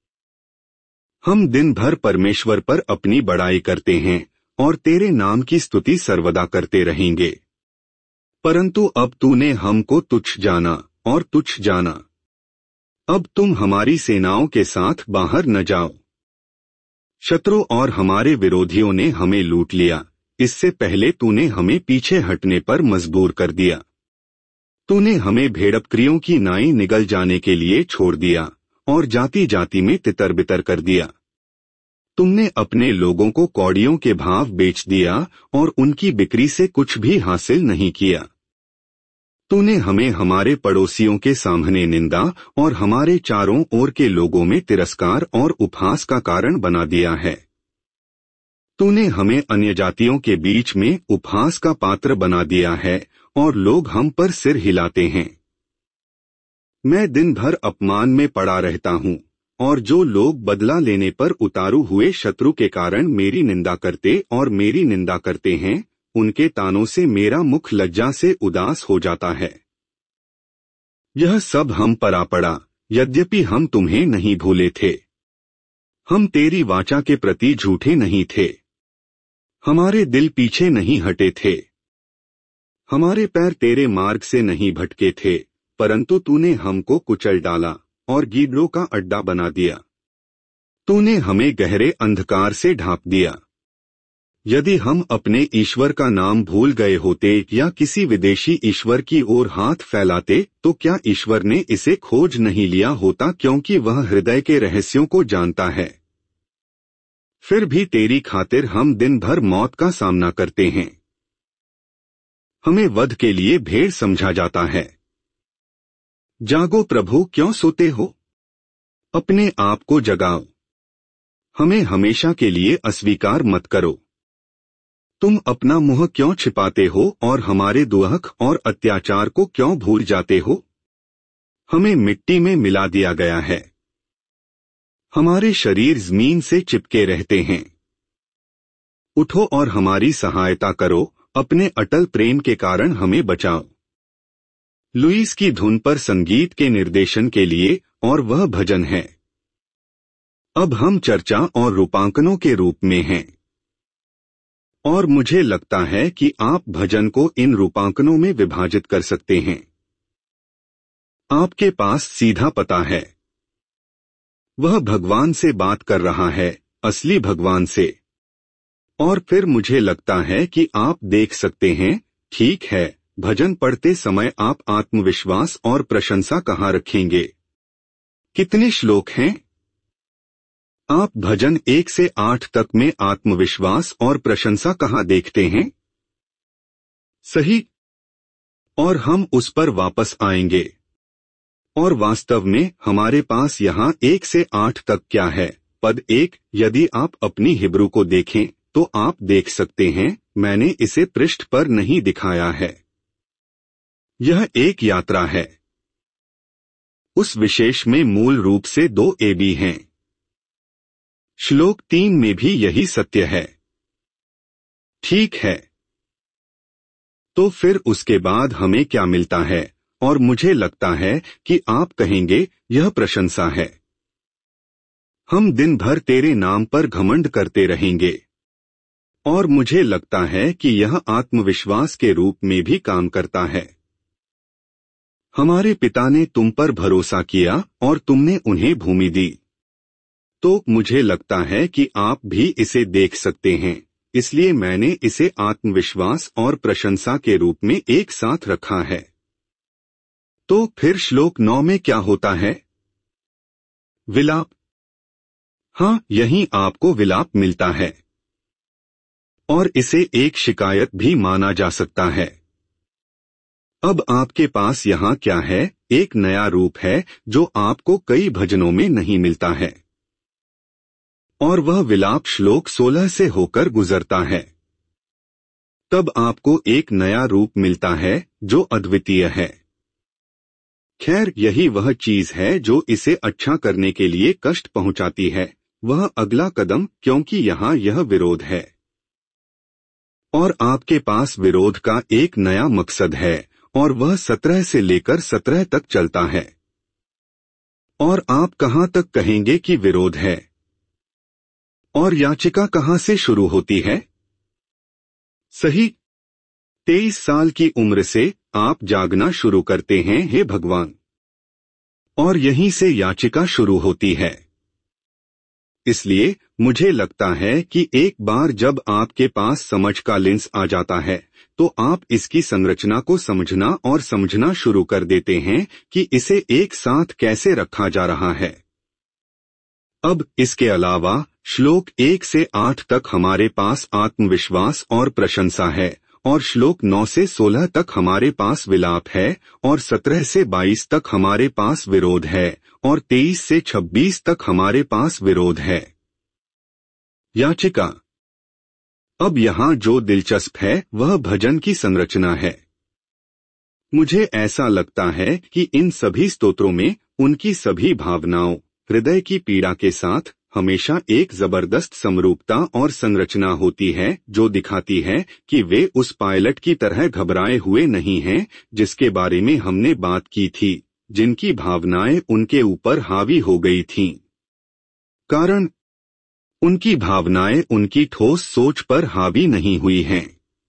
S1: हम दिन भर परमेश्वर पर अपनी बड़ाई करते हैं और तेरे नाम की स्तुति सर्वदा करते रहेंगे। परंतु अब तूने हमको तुच्छ जाना और तुच्छ जाना। अब तुम हमारी सेनाओं के साथ बाहर न जाओ। शत्रु और हमारे विरोधियों ने हमें लूट लिया, इससे पहले तूने हमें पीछे हटने पर मजबूर कर दिया। तूने हमें भेड़बकरियों की नाई निगल जाने के लिए छोड़ दिया और जाति जाति में तितर बितर कर दिया। तुमने अपने लोगों को कौड़ियों के भाव बेच दिया और उनकी बिक्री से कुछ भी हासिल नहीं किया। तूने हमें हमारे पड़ोसियों के सामने निंदा और हमारे चारों ओर के लोगों में तिरस्कार और उपहास का कारण बना दिया है। तूने हमें अन्य जातियों के बीच में उपहास का पात्र बना दिया है और लोग हम पर सिर हिलाते हैं। मैं दिन भर अपमान में पड़ा रहता हूँ, और जो लोग बदला लेने पर उतारू हुए शत्रु के कारण मेरी निंदा करते और मेरी निंदा करते हैं, उनके तानों से मेरा मुख लज्जा से उदास हो जाता है। यह सब हम पर आ पड़ा, यद्यपि हम तुम्हें नहीं भूले थे। हम तेरी वाचा के प्रति झूठे नहीं थे। हमारे दिल पीछे नहीं हटे थे। हमारे पैर तेरे मार्ग से नहीं भटके थे, परंतु तूने हमको कुचल डाला और गीदड़ों का अड्डा बना दिया। तूने हमें गहरे अंधकार से ढांप दिया। यदि हम अपने ईश्वर का नाम भूल गए होते या किसी विदेशी ईश्वर की ओर हाथ फैलाते, तो क्या ईश्वर ने इसे खोज नहीं लिया होता, क्योंकि वह हृदय के रहस्यों को जानता है। फिर भी तेरी खातिर हम दिन भर मौत का सामना करते हैं। हमें वध के लिए भेड़ समझा जाता है। जागो प्रभु, क्यों सोते हो? अपने आप को जगाओ। हमें हमेशा के लिए अस्वीकार मत करो। तुम अपना मुंह क्यों छिपाते हो और हमारे दुख और अत्याचार को क्यों भूल जाते हो? हमें मिट्टी में मिला दिया गया है। हमारे शरीर जमीन से चिपके रहते हैं। उठो और हमारी सहायता करो, अपने अटल प्रेम के कारण हमें बचाओ। लुईस की धुन पर संगीत के निर्देशन के लिए, और वह भजन है। अब हम चर्चा और रूपांकनों के रूप में हैं, और मुझे लगता है कि आप भजन को इन रूपांकनों में विभाजित कर सकते हैं। आपके पास सीधा पता है। वह भगवान से बात कर रहा है, असली भगवान से। और फिर मुझे लगता है कि आप देख सकते हैं, ठीक है, भजन पढ़ते समय आप आत्मविश्वास और प्रशंसा कहाँ रखेंगे? कितने श्लोक हैं? आप भजन एक से आठ तक में आत्मविश्वास और प्रशंसा कहाँ देखते हैं? सही। और हम उस पर वापस आएंगे। और वास्तव में हमारे पास यहाँ एक से आठ तक क्या है? पद एक, यदि आप अपनी हिब्रू को देखें तो आप देख सकते हैं, मैंने इसे पृष्ठ पर नहीं दिखाया है। यह एक यात्रा है। उस विशेष में मूल रूप से दो एबी हैं। श्लोक तीन में भी यही सत्य है। ठीक है। तो फिर उसके बाद हमें क्या मिलता है? और मुझे लगता है कि आप कहेंगे, यह प्रशंसा है। हम दिन भर तेरे नाम पर घमंड करते रहेंगे। और मुझे लगता है कि यह आत्मविश्वास के रूप में भी काम करता है। हमारे पिता ने तुम पर भरोसा किया और तुमने उन्हें भूमि दी। तो मुझे लगता है कि आप भी इसे देख सकते हैं, इसलिए मैंने इसे आत्मविश्वास और प्रशंसा के रूप में एक साथ रखा है। तो फिर श्लोक नौ में क्या होता है? विलाप। हाँ, यहीं आपको विलाप मिलता है और इसे एक शिकायत भी माना जा सकता है। अब आपके पास यहाँ क्या है? एक नया रूप है जो आपको कई भजनों में नहीं मिलता है, और वह विलाप श्लोक सोलह से होकर गुजरता है। तब आपको एक नया रूप मिलता है जो अद्वितीय है। खैर, यही वह चीज है जो इसे अच्छा करने के लिए कष्ट पहुंचाती है, वह अगला कदम, क्योंकि यहाँ यह विरोध है और आपके पास विरोध का एक नया मकसद है, और वह सत्रह से लेकर सत्रह तक चलता है। और आप कहाँ तक कहेंगे कि विरोध है? और याचिका कहाँ से शुरू होती है? सही, तेईस साल की उम्र से आप जागना शुरू करते हैं, हे भगवान, और यहीं से याचिका शुरू होती है। इसलिए मुझे लगता है कि एक बार जब आपके पास समझ का लेंस आ जाता है तो आप इसकी संरचना को समझना और समझना शुरू कर देते हैं कि इसे एक साथ कैसे रखा जा रहा है। अब इसके अलावा श्लोक एक से आठ तक हमारे पास आत्मविश्वास और प्रशंसा है, और श्लोक नौ से सोलह तक हमारे पास विलाप है, और सत्रह से बाईस तक हमारे पास विरोध है, और तेईस से छब्बीस तक हमारे पास विरोध है। याचिका। अब यहाँ जो दिलचस्प है वह भजन की संरचना है। मुझे ऐसा लगता है कि इन सभी स्तोत्रों में उनकी सभी भावनाओं, हृदय की पीड़ा के साथ हमेशा एक जबरदस्त समरूपता और संरचना होती है जो दिखाती है कि वे उस पायलट की तरह घबराए हुए नहीं हैं जिसके बारे में हमने बात की थी, जिनकी भावनाएं उनके ऊपर हावी हो गई थीं। कारण, उनकी भावनाएं उनकी ठोस सोच पर हावी नहीं हुई हैं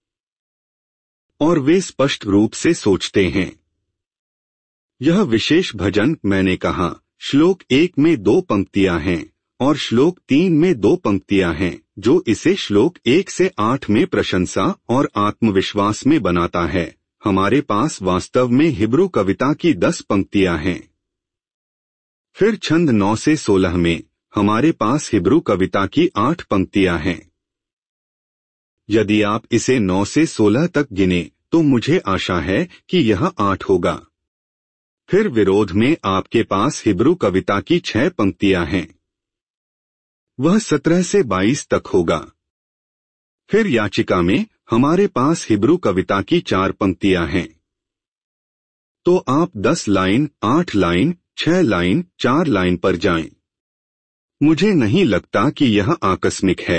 S1: और वे स्पष्ट रूप से सोचते हैं। यह विशेष भजन, मैंने कहा, श्लोक एक में दो पंक्तियां हैं और श्लोक तीन में दो पंक्तियां हैं, जो इसे श्लोक एक से आठ में प्रशंसा और आत्मविश्वास में बनाता है। हमारे पास वास्तव में हिब्रू कविता की दस पंक्तियां हैं। फिर छंद नौ से सोलह में हमारे पास हिब्रू कविता की आठ पंक्तियां हैं। यदि आप इसे नौ से सोलह तक गिने तो मुझे आशा है कि यह आठ होगा। फिर विरोध में आपके पास हिब्रू कविता की छह पंक्तियां हैं, वह सत्रह से बाईस तक होगा। फिर याचिका में हमारे पास हिब्रू कविता की चार पंक्तियां हैं। तो आप दस लाइन, आठ लाइन, छह लाइन, चार लाइन पर जाएं। मुझे नहीं लगता कि यह आकस्मिक है।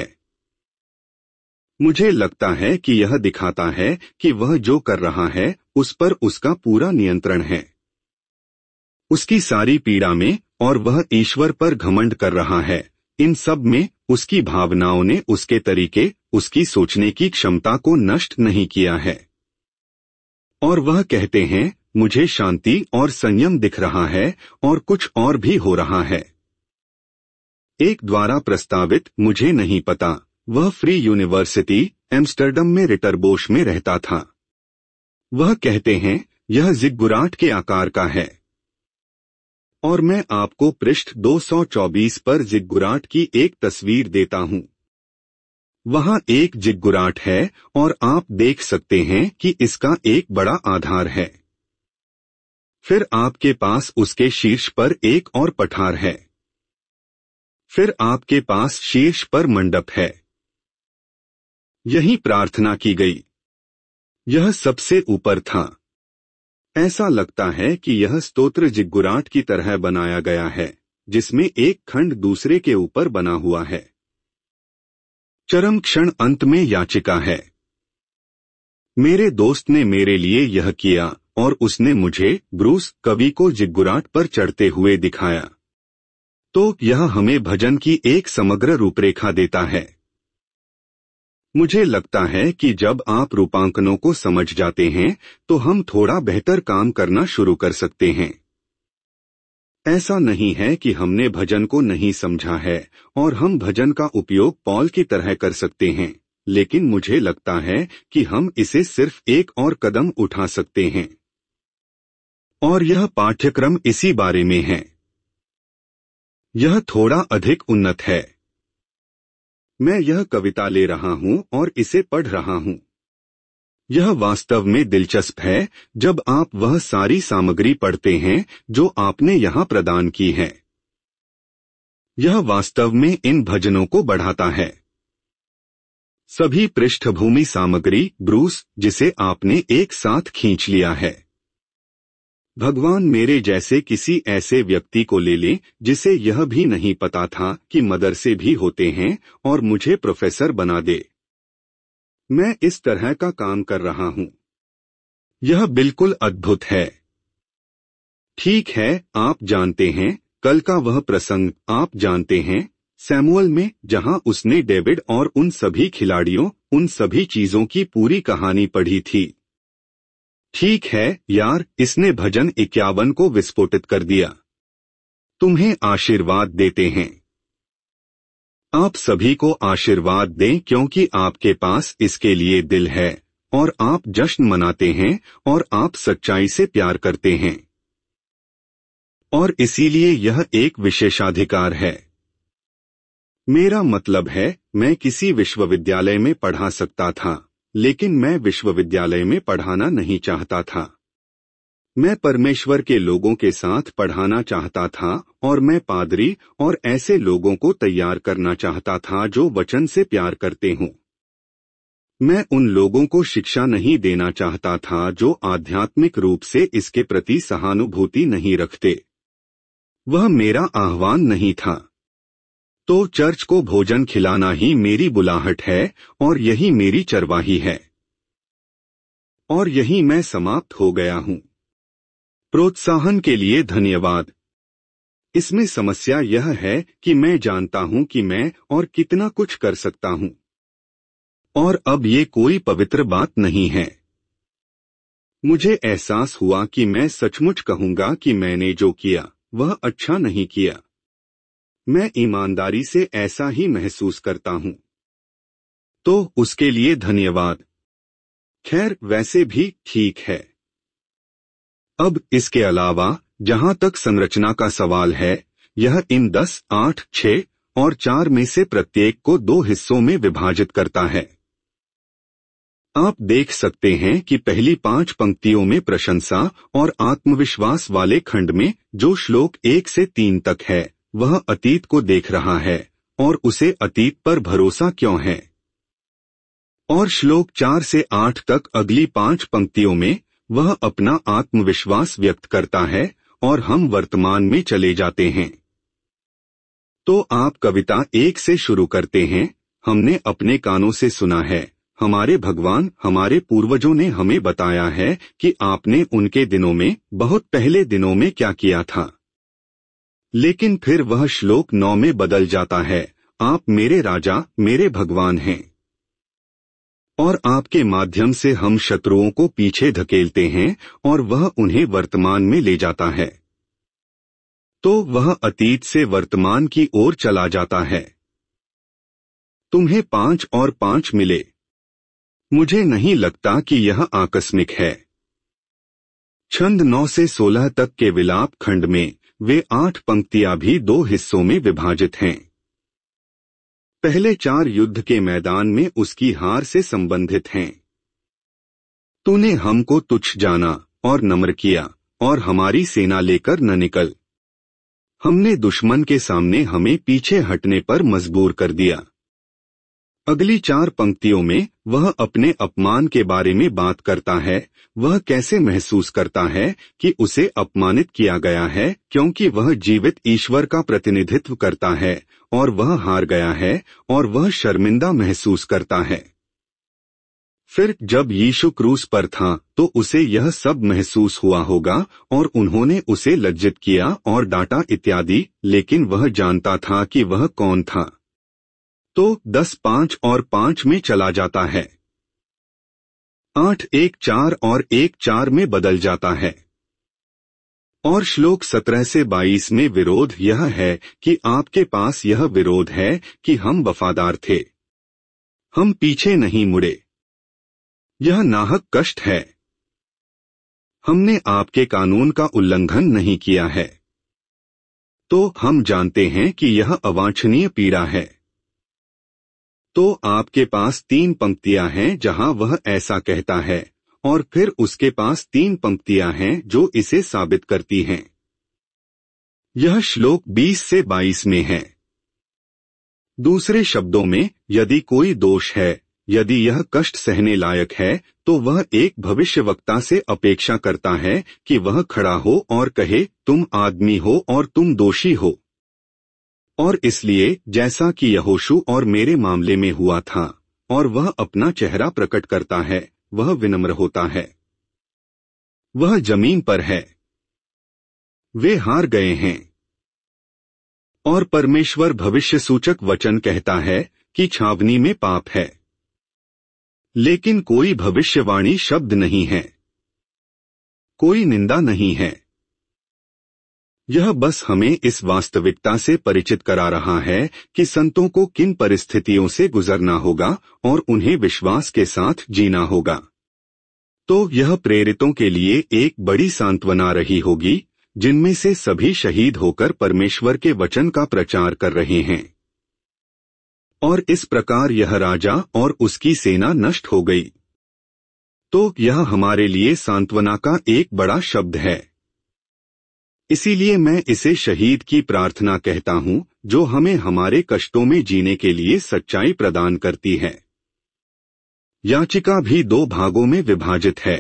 S1: मुझे लगता है कि यह दिखाता है कि वह जो कर रहा है उस पर उसका पूरा नियंत्रण है, उसकी सारी पीड़ा में, और वह ईश्वर पर घमंड कर रहा है। इन सब में उसकी भावनाओं ने उसके तरीके, उसकी सोचने की क्षमता को नष्ट नहीं किया है। और वह कहते हैं, मुझे शांति और संयम दिख रहा है और कुछ और भी हो रहा है। एक द्वारा प्रस्तावित, मुझे नहीं पता, वह फ्री यूनिवर्सिटी एम्स्टर्डम में रिटरबोश में रहता था। वह कहते हैं, यह जिग्गुराट के आकार का है। और मैं आपको पृष्ठ दो सौ चौबीस पर जिग्गुराट की एक तस्वीर देता हूं। वहां एक जिग्गुराट है और आप देख सकते हैं कि इसका एक बड़ा आधार है। फिर आपके पास उसके शीर्ष पर एक और पठार है। फिर आपके पास शीर्ष पर मंडप है। यही प्रार्थना की गई। यह सबसे ऊपर था। ऐसा लगता है कि यह स्तोत्र जिग्गुराट की तरह बनाया गया है, जिसमें एक खंड दूसरे के ऊपर बना हुआ है। चरम क्षण अंत में याचिका है। मेरे दोस्त ने मेरे लिए यह किया और उसने मुझे, ब्रूस, कवि को जिग्गुराट पर चढ़ते हुए दिखाया। तो यह हमें भजन की एक समग्र रूपरेखा देता है। मुझे लगता है कि जब आप रूपांकनों को समझ जाते हैं तो हम थोड़ा बेहतर काम करना शुरू कर सकते हैं। ऐसा नहीं है कि हमने भजन को नहीं समझा है और हम भजन का उपयोग पॉल की तरह कर सकते हैं, लेकिन मुझे लगता है कि हम इसे सिर्फ एक और कदम उठा सकते हैं। और यह पाठ्यक्रम इसी बारे में है। यह थोड़ा अधिक उन्नत है। मैं यह कविता ले रहा हूं और इसे पढ़ रहा हूं। यह वास्तव में दिलचस्प है जब आप वह सारी सामग्री पढ़ते हैं जो आपने यहां प्रदान की है। यह वास्तव में इन भजनों को बढ़ाता है। सभी पृष्ठभूमि सामग्री ब्रूस जिसे आपने एक साथ खींच लिया है। भगवान मेरे जैसे किसी ऐसे व्यक्ति को ले ले जिसे यह भी नहीं पता था कि मदरसे भी होते हैं और मुझे प्रोफेसर बना दे। मैं इस तरह का काम कर रहा हूं। यह बिल्कुल अद्भुत है। ठीक है, आप जानते हैं, कल का वह प्रसंग आप जानते हैं, सैमुअल में, जहां उसने डेविड और उन सभी खिलाड़ियों, उन सभी चीजों की पूरी कहानी पढ़ी थी। ठीक है यार, इसने भजन इक्यावन को विस्फोटित कर दिया। तुम्हें आशीर्वाद देते हैं। आप सभी को आशीर्वाद दें क्योंकि आपके पास इसके लिए दिल है और आप जश्न मनाते हैं और आप सच्चाई से प्यार करते हैं। और इसीलिए यह एक विशेषाधिकार है। मेरा मतलब है, मैं किसी विश्वविद्यालय में पढ़ा सकता था, लेकिन मैं विश्वविद्यालय में पढ़ाना नहीं चाहता था। मैं परमेश्वर के लोगों के साथ पढ़ाना चाहता था और मैं पादरी और ऐसे लोगों को तैयार करना चाहता था जो वचन से प्यार करते हों। मैं उन लोगों को शिक्षा नहीं देना चाहता था जो आध्यात्मिक रूप से इसके प्रति सहानुभूति नहीं रखते। वह मेरा आह्वान नहीं था। तो चर्च को भोजन खिलाना ही मेरी बुलाहट है और यही मेरी चरवाही है। और यही मैं समाप्त हो गया हूं। प्रोत्साहन के लिए धन्यवाद। इसमें समस्या यह है कि मैं जानता हूं कि मैं और कितना कुछ कर सकता हूं। और अब ये कोई पवित्र बात नहीं है। मुझे एहसास हुआ कि मैं सचमुच कहूंगा कि मैंने जो किया वह अच्छा नहीं किया। मैं ईमानदारी से ऐसा ही महसूस करता हूं। तो उसके लिए धन्यवाद। खैर, वैसे भी ठीक है। अब इसके अलावा, जहां तक संरचना का सवाल है, यह इन दस, आठ, छह और चार में से प्रत्येक को दो हिस्सों में विभाजित करता है। आप देख सकते हैं कि पहली पांच पंक्तियों में प्रशंसा और आत्मविश्वास वाले खंड में, जो श्लोक एक से तीन तक है, वह अतीत को देख रहा है और उसे अतीत पर भरोसा क्यों है। और श्लोक चार से आठ तक अगली पांच पंक्तियों में वह अपना आत्मविश्वास व्यक्त करता है और हम वर्तमान में चले जाते हैं। तो आप कविता एक से शुरू करते हैं। हमने अपने कानों से सुना है, हमारे भगवान, हमारे पूर्वजों ने हमें बताया है कि आपने उनके दिनों में, बहुत पहले दिनों में क्या किया था। लेकिन फिर वह श्लोक नौ में बदल जाता है, आप मेरे राजा, मेरे भगवान हैं। और आपके माध्यम से हम शत्रुओं को पीछे धकेलते हैं और वह उन्हें वर्तमान में ले जाता है। तो वह अतीत से वर्तमान की ओर चला जाता है। तुम्हें पांच और पांच मिले। मुझे नहीं लगता कि यह आकस्मिक है। छंद नौ से सोलह तक के विलाप खंड में वे आठ पंक्तियां भी दो हिस्सों में विभाजित हैं। पहले चार युद्ध के मैदान में उसकी हार से संबंधित हैं। तूने हमको तुच्छ जाना और नम्र किया और हमारी सेना लेकर न निकल। हमने दुश्मन के सामने हमें पीछे हटने पर मजबूर कर दिया। अगली चार पंक्तियों में वह अपने अपमान के बारे में बात करता है। वह कैसे महसूस करता है कि उसे अपमानित किया गया है, क्योंकि वह जीवित ईश्वर का प्रतिनिधित्व करता है और वह हार गया है और वह शर्मिंदा महसूस करता है। फिर जब यीशु क्रूस पर था तो उसे यह सब महसूस हुआ होगा और उन्होंने उसे लज्जित किया और डांटा इत्यादि, लेकिन वह जानता था कि वह कौन था। तो दस पाँच और पाँच में चला जाता है। आठ एक चार और एक चार में बदल जाता है। और श्लोक सत्रह से बाईस में विरोध यह है कि आपके पास यह विरोध है कि हम वफादार थे, हम पीछे नहीं मुड़े। यह नाहक कष्ट है। हमने आपके कानून का उल्लंघन नहीं किया है, तो हम जानते हैं कि यह अवांछनीय पीड़ा है। तो आपके पास तीन पंक्तियां हैं जहां वह ऐसा कहता है, और फिर उसके पास तीन पंक्तियां हैं जो इसे साबित करती हैं। यह श्लोक बीस से बाईस में है। दूसरे शब्दों में, यदि कोई दोष है, यदि यह कष्ट सहने लायक है, तो वह एक भविष्यवक्ता से अपेक्षा करता है कि वह खड़ा हो और कहे, तुम आदमी हो और तुम दोषी हो। और इसलिए जैसा कि यहोशू और मेरे मामले में हुआ था, और वह अपना चेहरा प्रकट करता है, वह विनम्र होता है। वह जमीन पर है, वे हार गए हैं। और परमेश्वर भविष्य सूचक वचन कहता है कि छावनी में पाप है, लेकिन कोई भविष्यवाणी शब्द नहीं है, कोई निंदा नहीं है। यह बस हमें इस वास्तविकता से परिचित करा रहा है कि संतों को किन परिस्थितियों से गुजरना होगा और उन्हें विश्वास के साथ जीना होगा। तो यह प्रेरितों के लिए एक बड़ी सांत्वना रही होगी, जिनमें से सभी शहीद होकर परमेश्वर के वचन का प्रचार कर रहे हैं। और इस प्रकार यह राजा और उसकी सेना नष्ट हो गई। तो यह हमारे लिए सांत्वना का एक बड़ा शब्द है। इसीलिए मैं इसे शहीद की प्रार्थना कहता हूं, जो हमें हमारे कष्टों में जीने के लिए सच्चाई प्रदान करती है। याचिका भी दो भागों में विभाजित है।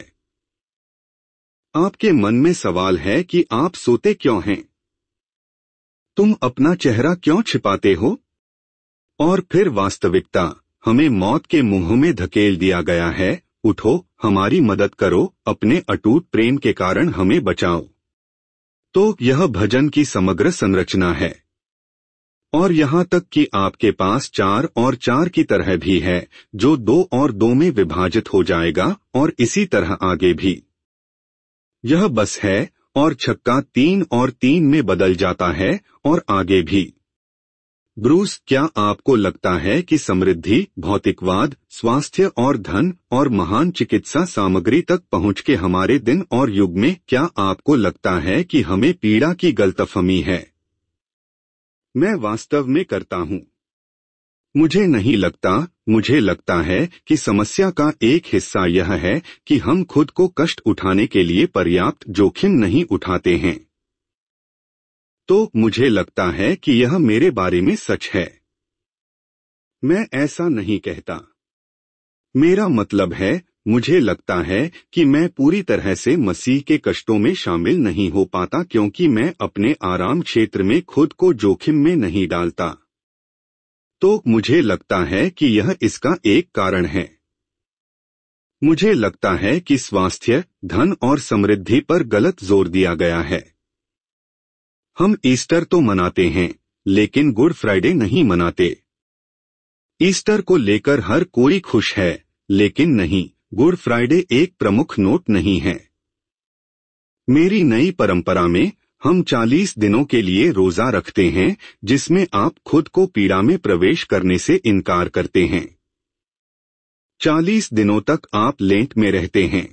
S1: आपके मन में सवाल है कि आप सोते क्यों हैं? तुम अपना चेहरा क्यों छिपाते हो? और फिर वास्तविकता, हमें मौत के मुंह में धकेल दिया गया है। उठो, हमारी मदद करो, अपने अटूट प्रेम के कारण हमें बचाओ। तो यह भजन की समग्र संरचना है। और यहाँ तक कि आपके पास चार और चार की तरह भी है, जो दो और दो में विभाजित हो जाएगा, और इसी तरह आगे भी। यह बस है, और छक्का तीन और तीन में बदल जाता है, और आगे भी। ब्रूस, क्या आपको लगता है कि समृद्धि, भौतिकवाद, स्वास्थ्य और धन और महान चिकित्सा सामग्री तक पहुंच के हमारे दिन और युग में, क्या आपको लगता है कि हमें पीड़ा की गलतफहमी है? मैं वास्तव में करता हूं। मुझे नहीं लगता, मुझे लगता है कि समस्या का एक हिस्सा यह है कि हम खुद को कष्ट उठाने के लिए पर्याप्त जोखिम नहीं उठाते हैं। तो मुझे लगता है कि यह मेरे बारे में सच है। मैं ऐसा नहीं कहता। मेरा मतलब है, मुझे लगता है कि मैं पूरी तरह से मसीह के कष्टों में शामिल नहीं हो पाता, क्योंकि मैं अपने आराम क्षेत्र में खुद को जोखिम में नहीं डालता। तो मुझे लगता है कि यह इसका एक कारण है। मुझे लगता है कि स्वास्थ्य, धन और समृद्धि पर गलत जोर दिया गया है। हम ईस्टर तो मनाते हैं, लेकिन गुड फ्राइडे नहीं मनाते। ईस्टर को लेकर हर कोई खुश है, लेकिन नहीं, गुड फ्राइडे एक प्रमुख नोट नहीं है। मेरी नई परंपरा में, हम चालीस दिनों के लिए रोजा रखते हैं, जिसमें आप खुद को पीड़ा में प्रवेश करने से इनकार करते हैं। चालीस दिनों तक आप लेंट में रहते हैं।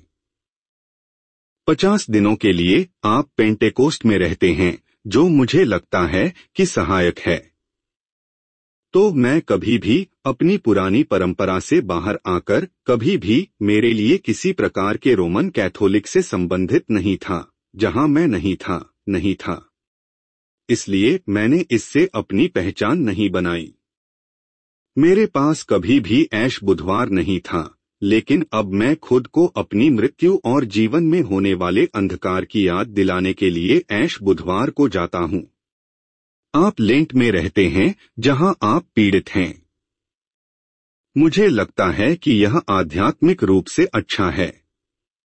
S1: पचास दिनों के लिए आप पेंटेकोस्ट में रहते हैं, जो मुझे लगता है कि सहायक है। तो मैं कभी भी अपनी पुरानी परंपरा से बाहर आकर कभी भी मेरे लिए किसी प्रकार के रोमन कैथोलिक से संबंधित नहीं था, जहां मैं नहीं था, नहीं था। इसलिए मैंने इससे अपनी पहचान नहीं बनाई। मेरे पास कभी भी ऐश बुधवार नहीं था, लेकिन अब मैं खुद को अपनी मृत्यु और जीवन में होने वाले अंधकार की याद दिलाने के लिए ऐश बुधवार को जाता हूं। आप लेंट में रहते हैं, जहां आप पीड़ित हैं। मुझे लगता है कि यह आध्यात्मिक रूप से अच्छा है।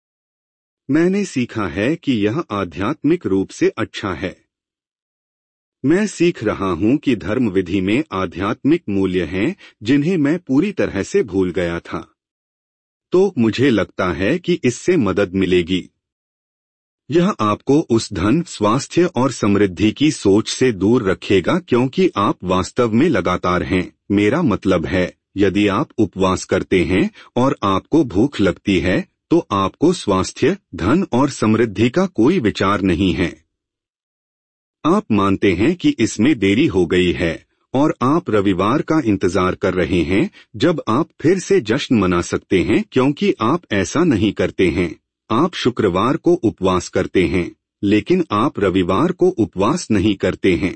S1: मैंने सीखा है कि यह आध्यात्मिक रूप से अच्छा है। मैं सीख रहा हूं कि धर्म विधि में आध्यात्मिक मूल्य हैं जिन्हें मैं पूरी तरह से भूल गया था। तो मुझे लगता है कि इससे मदद मिलेगी। यह आपको उस धन, स्वास्थ्य और समृद्धि की सोच से दूर रखेगा क्योंकि आप वास्तव में लगातार हैं। मेरा मतलब है, यदि आप उपवास करते हैं और आपको भूख लगती है तो आपको स्वास्थ्य, धन और समृद्धि का कोई विचार नहीं है। आप मानते हैं कि इसमें देरी हो गई है और आप रविवार का इंतजार कर रहे हैं जब आप फिर से जश्न मना सकते हैं, क्योंकि आप ऐसा नहीं करते हैं। आप शुक्रवार को उपवास करते हैं, लेकिन आप रविवार को उपवास नहीं करते हैं।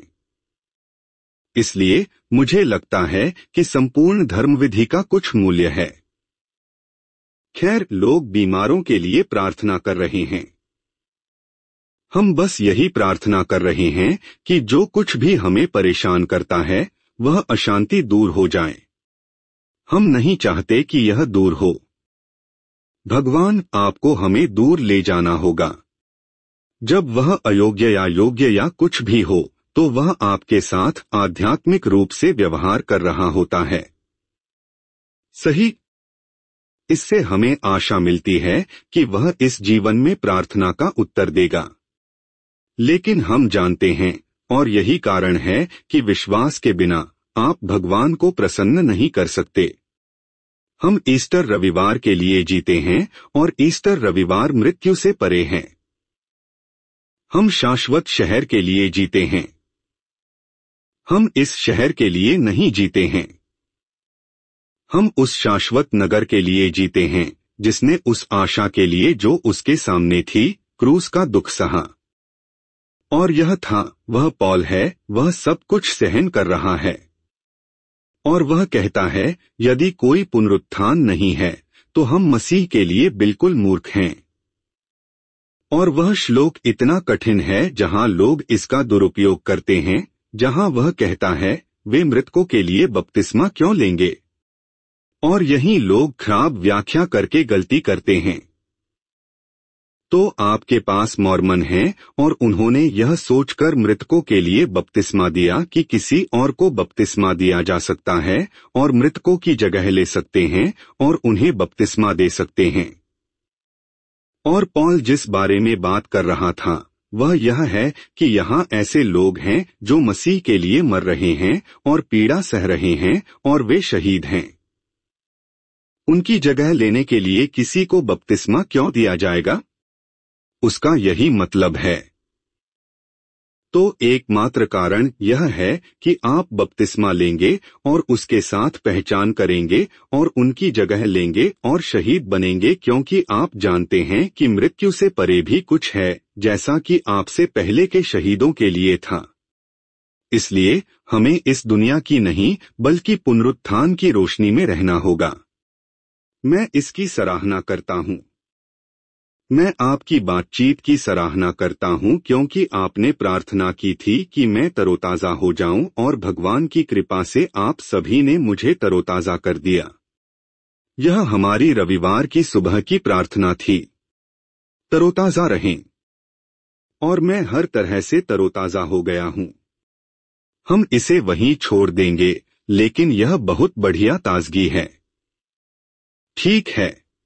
S1: इसलिए मुझे लगता है कि संपूर्ण धर्मविधि का कुछ मूल्य है। खैर, लोग बीमारों के लिए प्रार्थना कर रहे हैं। हम बस यही प्रार्थना कर रहे हैं कि जो कुछ भी हमें परेशान करता है वह अशांति दूर हो जाए। हम नहीं चाहते कि यह दूर हो। भगवान आपको हमें दूर ले जाना होगा। जब वह अयोग्य या योग्य या कुछ भी हो तो वह आपके साथ आध्यात्मिक रूप से व्यवहार कर रहा होता है। सही। इससे हमें आशा मिलती है कि वह इस जीवन में प्रार्थना का उत्तर देगा। लेकिन हम जानते हैं, और यही कारण है कि विश्वास के बिना आप भगवान को प्रसन्न नहीं कर सकते। हम ईस्टर रविवार के लिए जीते हैं और ईस्टर रविवार मृत्यु से परे हैं। हम शाश्वत शहर के लिए जीते हैं। हम इस शहर के लिए नहीं जीते हैं। हम उस शाश्वत नगर के लिए जीते हैं जिसने उस आशा के लिए जो उसके सामने थी, क्रूस का दुख सहा। और यह था, वह पौल है, वह सब कुछ सहन कर रहा है। और वह कहता है, यदि कोई पुनरुत्थान नहीं है तो हम मसीह के लिए बिल्कुल मूर्ख हैं। और वह श्लोक इतना कठिन है जहां लोग इसका दुरुपयोग करते हैं, जहां वह कहता है, वे मृतकों के लिए बपतिस्मा क्यों लेंगे। और यही लोग खराब व्याख्या करके गलती करते हैं। तो आपके पास मॉर्मन हैं और उन्होंने यह सोचकर मृतकों के लिए बपतिस्मा दिया कि किसी और को बपतिस्मा दिया जा सकता है और मृतकों की जगह ले सकते हैं और उन्हें बपतिस्मा दे सकते हैं। और पौल जिस बारे में बात कर रहा था वह यह है कि यहाँ ऐसे लोग हैं जो मसीह के लिए मर रहे हैं और पीड़ा सह रहे हैं और वे शहीद हैं। उनकी जगह लेने के लिए किसी को बपतिस्मा क्यों दिया जाएगा? उसका यही मतलब है। तो एकमात्र कारण यह है कि आप बपतिस्मा लेंगे और उसके साथ पहचान करेंगे और उनकी जगह लेंगे और शहीद बनेंगे, क्योंकि आप जानते हैं कि मृत्यु से परे भी कुछ है, जैसा कि आपसे पहले के शहीदों के लिए था। इसलिए हमें इस दुनिया की नहीं बल्कि पुनरुत्थान की रोशनी में रहना होगा। मैं इसकी सराहना करता हूँ। मैं आपकी बातचीत की सराहना करता हूं क्योंकि आपने प्रार्थना की थी कि मैं तरोताजा हो जाऊं और भगवान की कृपा से आप सभी ने मुझे तरोताजा कर दिया। यह हमारी रविवार की सुबह की प्रार्थना थी। तरोताजा रहें। और मैं हर तरह से तरोताजा हो गया हूं। हम इसे वहीं छोड़ देंगे, लेकिन यह बहुत बढ़िया ताजगी है। ठीक है।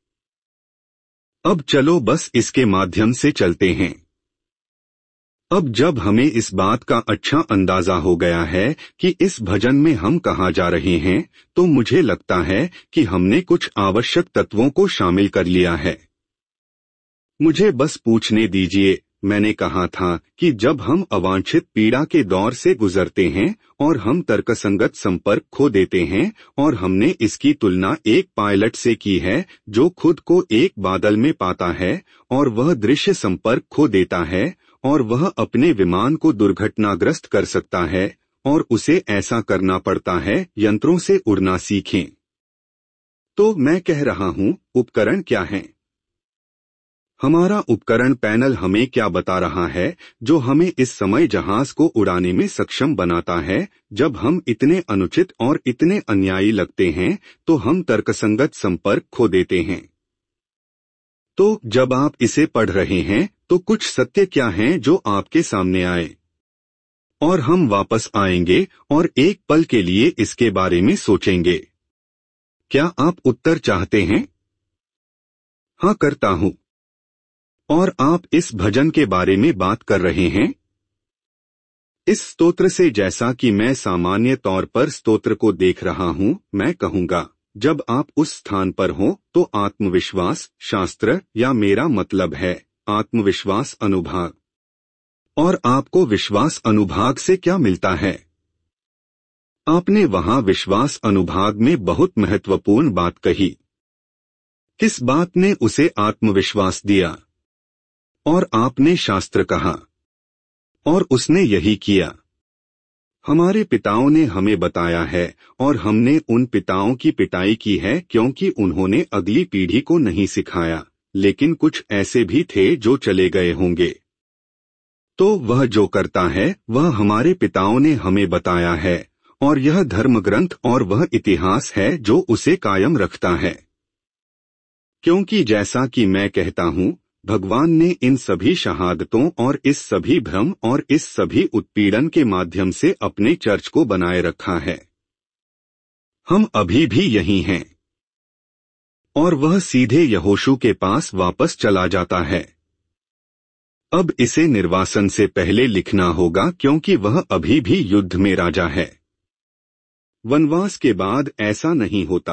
S1: अब चलो बस इसके माध्यम से चलते हैं। अब जब हमें इस बात का अच्छा अंदाजा हो गया है कि इस भजन में हम कहाँ जा रहे हैं, तो मुझे लगता है कि हमने कुछ आवश्यक तत्वों को शामिल कर लिया है। मुझे बस पूछने दीजिए, मैंने कहा था कि जब हम अवांछित पीड़ा के दौर से गुजरते हैं और हम तर्कसंगत संपर्क खो देते हैं, और हमने इसकी तुलना एक पायलट से की है जो खुद को एक बादल में पाता है और वह दृश्य संपर्क खो देता है और वह अपने विमान को दुर्घटनाग्रस्त कर सकता है और उसे ऐसा करना पड़ता है, यंत्रों से उड़ना सीखें। तो मैं कह रहा हूं, उपकरण क्या हैं? हमारा उपकरण पैनल हमें क्या बता रहा है जो हमें इस समय जहाज को उड़ाने में सक्षम बनाता है? जब हम इतने अनुचित और इतने अन्यायी लगते हैं तो हम तर्कसंगत संपर्क खो देते हैं। तो जब आप इसे पढ़ रहे हैं तो कुछ सत्य क्या हैं जो आपके सामने आए? और हम वापस आएंगे और एक पल के लिए इसके बारे में सोचेंगे। क्या आप उत्तर चाहते हैं? हाँ, करता हूँ। और आप इस भजन के बारे में बात कर रहे हैं? इस स्तोत्र से, जैसा कि मैं सामान्य तौर पर स्तोत्र को देख रहा हूँ, मैं कहूँगा, जब आप उस स्थान पर हो तो आत्मविश्वास शास्त्र, या मेरा मतलब है आत्मविश्वास अनुभाग। और आपको विश्वास अनुभाग से क्या मिलता है? आपने वहां विश्वास अनुभाग में बहुत महत्वपूर्ण बात कही। किस बात ने उसे आत्मविश्वास दिया? और आपने शास्त्र कहा, और उसने यही किया। हमारे पिताओं ने हमें बताया है, और हमने उन पिताओं की पिटाई की है क्योंकि उन्होंने अगली पीढ़ी को नहीं सिखाया, लेकिन कुछ ऐसे भी थे जो चले गए होंगे। तो वह जो करता है वह हमारे पिताओं ने हमें बताया है, और यह धर्म ग्रंथ और वह इतिहास है जो उसे कायम रखता है। क्योंकि जैसा कि मैं कहता हूँ, भगवान ने इन सभी शहादतों और इस सभी भ्रम और इस सभी उत्पीड़न के माध्यम से अपने चर्च को बनाए रखा है। हम अभी भी यही हैं। और वह सीधे यहोशू के पास वापस चला जाता है। अब इसे निर्वासन से पहले लिखना होगा क्योंकि वह अभी भी युद्ध में राजा है। वनवास के बाद ऐसा नहीं होता।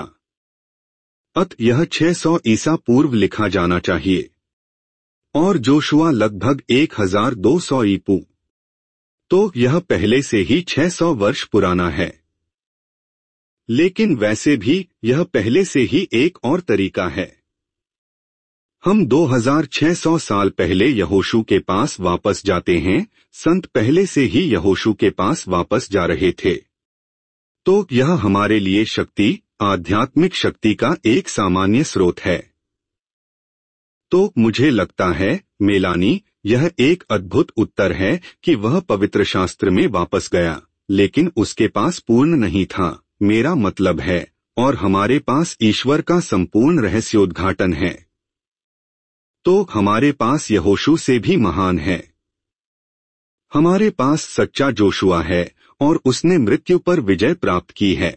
S1: अत यह छह सौ ईसा पूर्व लिखा जाना चाहिए। और जोशुआ लगभग एक हजार दो सौ ईपू। तो यह पहले से ही छह सौ वर्ष पुराना है। लेकिन वैसे भी यह पहले से ही एक और तरीका है। हम दो हज़ार छह सौ साल पहले यहोशू के पास वापस जाते हैं। संत पहले से ही यहोशू के पास वापस जा रहे थे। तो यह हमारे लिए शक्ति, आध्यात्मिक शक्ति का एक सामान्य स्रोत है। तो मुझे लगता है, मेलानी, यह एक अद्भुत उत्तर है कि वह पवित्र शास्त्र में वापस गया, लेकिन उसके पास पूर्ण नहीं था, मेरा मतलब है, और हमारे पास ईश्वर का संपूर्ण रहस्योद्घाटन है। तो हमारे पास यहोशू से भी महान है। हमारे पास सच्चा जोशुआ है, और उसने मृत्यु पर विजय प्राप्त की है।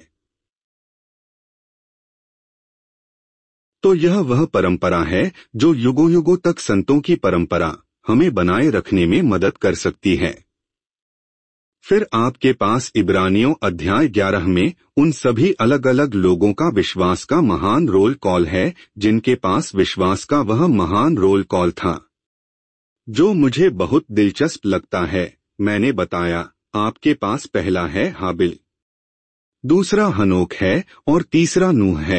S1: तो यह वह परंपरा है जो युगों युगों तक संतों की परंपरा हमें बनाए रखने में मदद कर सकती है। फिर आपके पास इब्रानियों अध्याय ग्यारह में उन सभी अलग अलग लोगों का विश्वास का महान रोल कॉल है, जिनके पास विश्वास का वह महान रोल कॉल था। जो मुझे बहुत दिलचस्प लगता है, मैंने बताया, आपके पास पहला है हाबिल, दूसरा हनोक है, और तीसरा नूह है।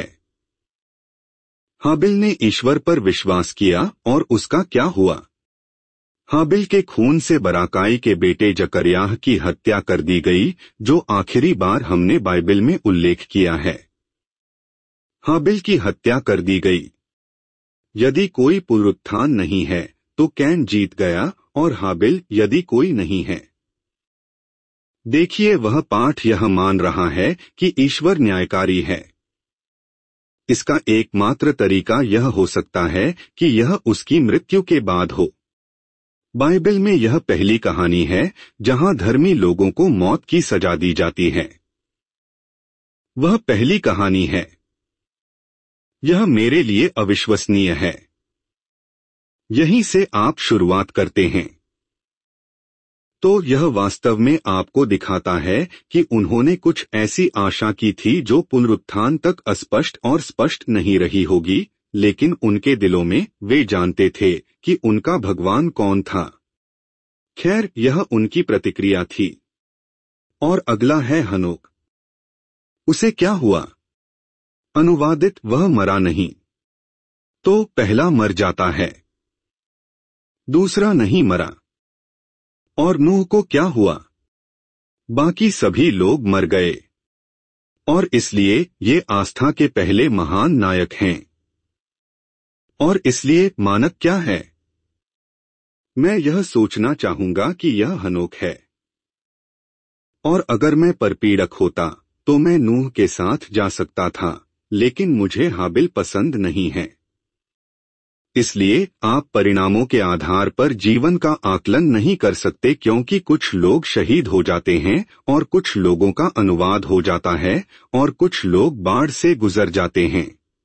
S1: हाबिल ने ईश्वर पर विश्वास किया, और उसका क्या हुआ? हाबिल के खून से बराकाई के बेटे जकरयाह की हत्या कर दी गई, जो आखिरी बार हमने बाइबल में उल्लेख किया है। हाबिल की हत्या कर दी गई। यदि कोई पुनरुत्थान नहीं है तो कैन जीत गया, और हाबिल यदि कोई नहीं है। देखिए, वह पाठ यह मान रहा है कि ईश्वर न्यायकारी है। इसका एकमात्र तरीका यह हो सकता है कि यह उसकी मृत्यु के बाद हो। बाइबल में यह पहली कहानी है जहां धर्मी लोगों को मौत की सजा दी जाती है। वह पहली कहानी है। यह मेरे लिए अविश्वसनीय है। यहीं से आप शुरुआत करते हैं। तो यह वास्तव में आपको दिखाता है कि उन्होंने कुछ ऐसी आशा की थी जो पुनरुत्थान तक अस्पष्ट और स्पष्ट नहीं रही होगी, लेकिन उनके दिलों में वे जानते थे कि उनका भगवान कौन था। खैर, यह उनकी प्रतिक्रिया थी। और अगला है हनोक। उसे क्या हुआ? अनुवादित, वह मरा नहीं। तो पहला मर जाता है, दूसरा नहीं मरा। और नूह को क्या हुआ? बाकी सभी लोग मर गए। और इसलिए ये आस्था के पहले महान नायक हैं। और इसलिए मानक क्या है? मैं यह सोचना चाहूंगा कि यह हनोक है। और अगर मैं परपीड़क होता तो मैं नूह के साथ जा सकता था, लेकिन मुझे हाबिल पसंद नहीं है। इसलिए आप परिणामों के आधार पर जीवन का आकलन नहीं कर सकते, क्योंकि कुछ लोग शहीद हो जाते हैं और कुछ लोगों का अनुवाद हो जाता है और कुछ लोग बाढ़ से गुजर जाते हैं।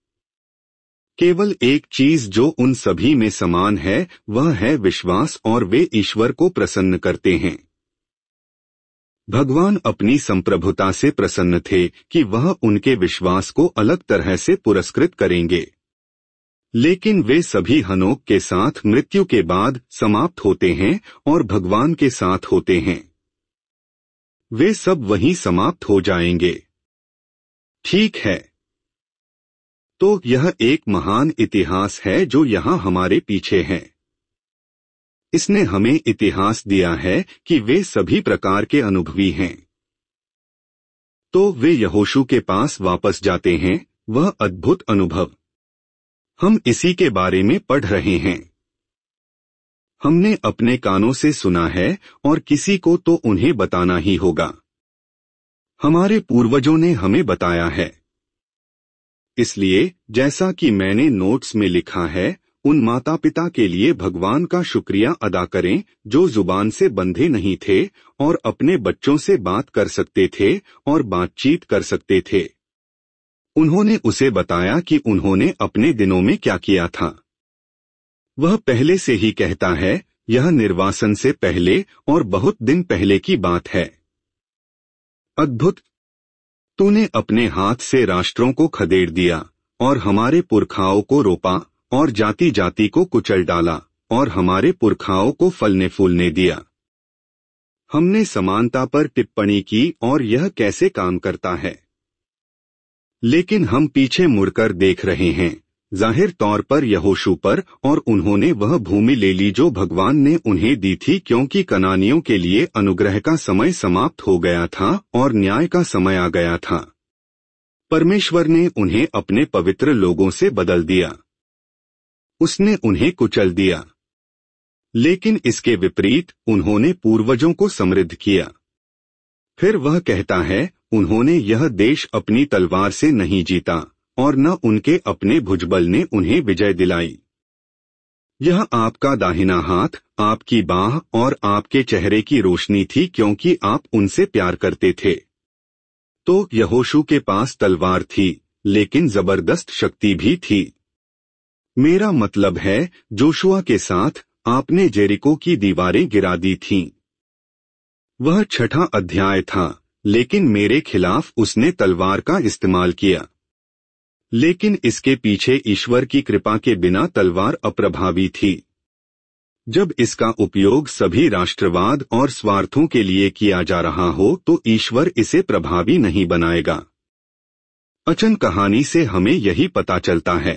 S1: केवल एक चीज जो उन सभी में समान है वह है विश्वास, और वे ईश्वर को प्रसन्न करते हैं। भगवान अपनी संप्रभुता से प्रसन्न थे कि वह उनके विश्वास को अलग तरह से पुरस्कृत करेंगे, लेकिन वे सभी हनोक के साथ मृत्यु के बाद समाप्त होते हैं और भगवान के साथ होते हैं। वे सब वहीं समाप्त हो जाएंगे। ठीक है, तो यह एक महान इतिहास है जो यहाँ हमारे पीछे है। इसने हमें इतिहास दिया है कि वे सभी प्रकार के अनुभवी हैं। तो वे यहोशू के पास वापस जाते हैं, वह अद्भुत अनुभव। हम इसी के बारे में पढ़ रहे हैं। हमने अपने कानों से सुना है और किसी को तो उन्हें बताना ही होगा। हमारे पूर्वजों ने हमें बताया है। इसलिए जैसा कि मैंने नोट्स में लिखा है, उन माता पिता के लिए भगवान का शुक्रिया अदा करें जो जुबान से बंधे नहीं थे और अपने बच्चों से बात कर सकते थे और बातचीत कर सकते थे। उन्होंने उसे बताया कि उन्होंने अपने दिनों में क्या किया था। वह पहले से ही कहता है, यह निर्वासन से पहले और बहुत दिन पहले की बात है। अद्भुत। तूने अपने हाथ से राष्ट्रों को खदेड़ दिया और हमारे पुरखाओं को रोपा और जाति जाति को कुचल डाला और हमारे पुरखाओं को फलने फूलने दिया। हमने समानता पर टिप्पणी की और यह कैसे काम करता है, लेकिन हम पीछे मुड़कर देख रहे हैं, जाहिर तौर पर यहोशू पर, और उन्होंने वह भूमि ले ली जो भगवान ने उन्हें दी थी, क्योंकि कनानियों के लिए अनुग्रह का समय समाप्त हो गया था और न्याय का समय आ गया था। परमेश्वर ने उन्हें अपने पवित्र लोगों से बदल दिया। उसने उन्हें कुचल दिया, लेकिन इसके विपरीत उन्होंने पूर्वजों को समृद्ध किया। फिर वह कहता है, उन्होंने यह देश अपनी तलवार से नहीं जीता और न उनके अपने भुजबल ने उन्हें विजय दिलाई। यह आपका दाहिना हाथ, आपकी बाह और आपके चेहरे की रोशनी थी, क्योंकि आप उनसे प्यार करते थे। तो यहोशू के पास तलवार थी, लेकिन जबरदस्त शक्ति भी थी। मेरा मतलब है, जोशुआ के साथ आपने जेरिको की दीवारें गिरा दी थीं। वह छठा अध्याय था, लेकिन मेरे खिलाफ उसने तलवार का इस्तेमाल किया। लेकिन इसके पीछे ईश्वर की कृपा के बिना तलवार अप्रभावी थी। जब इसका उपयोग सभी राष्ट्रवाद और स्वार्थों के लिए किया जा रहा हो तो ईश्वर इसे प्रभावी नहीं बनाएगा। अचन कहानी से हमें यही पता चलता है।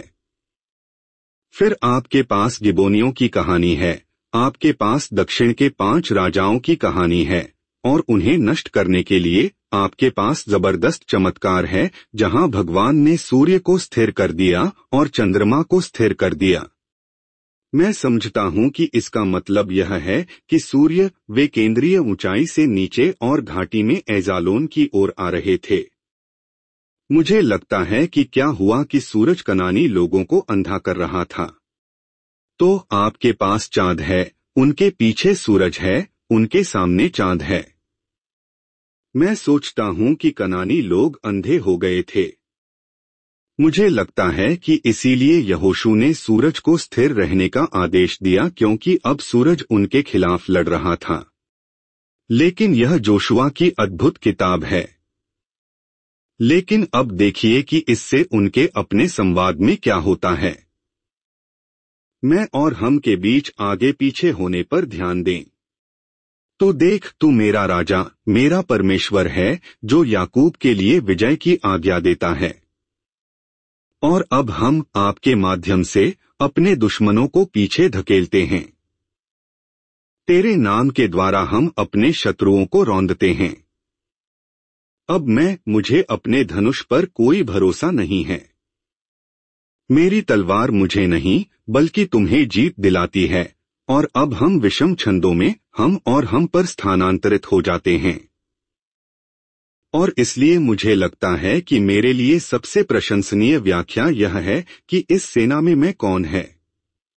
S1: फिर आपके पास गिबोनियों की कहानी है, आपके पास दक्षिण के पांच राजाओं की कहानी है, और उन्हें नष्ट करने के लिए आपके पास जबरदस्त चमत्कार है, जहां भगवान ने सूर्य को स्थिर कर दिया और चंद्रमा को स्थिर कर दिया। मैं समझता हूं कि इसका मतलब यह है कि सूर्य वे केंद्रीय ऊंचाई से नीचे और घाटी में एजालोन की ओर आ रहे थे। मुझे लगता है कि क्या हुआ कि सूरज कनानी लोगों को अंधा कर रहा था। तो आपके पास चांद है, उनके पीछे सूरज है, उनके सामने चांद है। मैं सोचता हूं कि कनानी लोग अंधे हो गए थे। मुझे लगता है कि इसीलिए यहोशू ने सूरज को स्थिर रहने का आदेश दिया, क्योंकि अब सूरज उनके खिलाफ लड़ रहा था। लेकिन यह जोशुआ की अद्भुत किताब है। लेकिन अब देखिए कि इससे उनके अपने संवाद में क्या होता है। मैं और हम के बीच आगे पीछे होने पर ध्यान दें। तो देख, तू मेरा राजा, मेरा परमेश्वर है, जो याकूब के लिए विजय की आज्ञा देता है। और अब हम आपके माध्यम से अपने दुश्मनों को पीछे धकेलते हैं। तेरे नाम के द्वारा हम अपने शत्रुओं को रौंदते हैं। अब मैं मुझे अपने धनुष पर कोई भरोसा नहीं है। मेरी तलवार मुझे नहीं बल्कि तुम्हें जीत दिलाती है, और अब हम विषम छंदों में हम और हम पर स्थानांतरित हो जाते हैं। और इसलिए मुझे लगता है कि मेरे लिए सबसे प्रशंसनीय व्याख्या यह है कि इस सेना में मैं कौन है।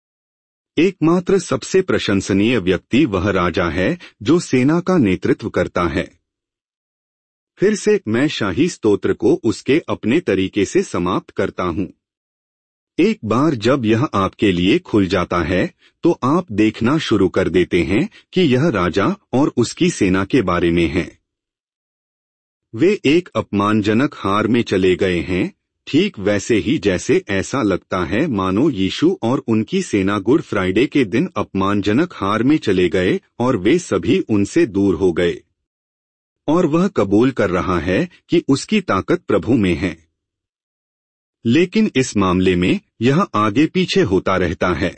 S1: एकमात्र सबसे प्रशंसनीय व्यक्ति वह राजा है जो सेना का नेतृत्व करता है। फिर से मैं शाही स्तोत्र को उसके अपने तरीके से समाप्त करता हूँ। एक बार जब यह आपके लिए खुल जाता है तो आप देखना शुरू कर देते हैं कि यह राजा और उसकी सेना के बारे में है। वे एक अपमानजनक हार में चले गए हैं, ठीक वैसे ही जैसे ऐसा लगता है मानो यीशु और उनकी सेना गुड फ्राइडे के दिन अपमानजनक हार में चले गए और वे सभी उनसे दूर हो गए। और वह कबूल कर रहा है कि उसकी ताकत प्रभु में है। लेकिन इस मामले में यह आगे पीछे होता रहता है।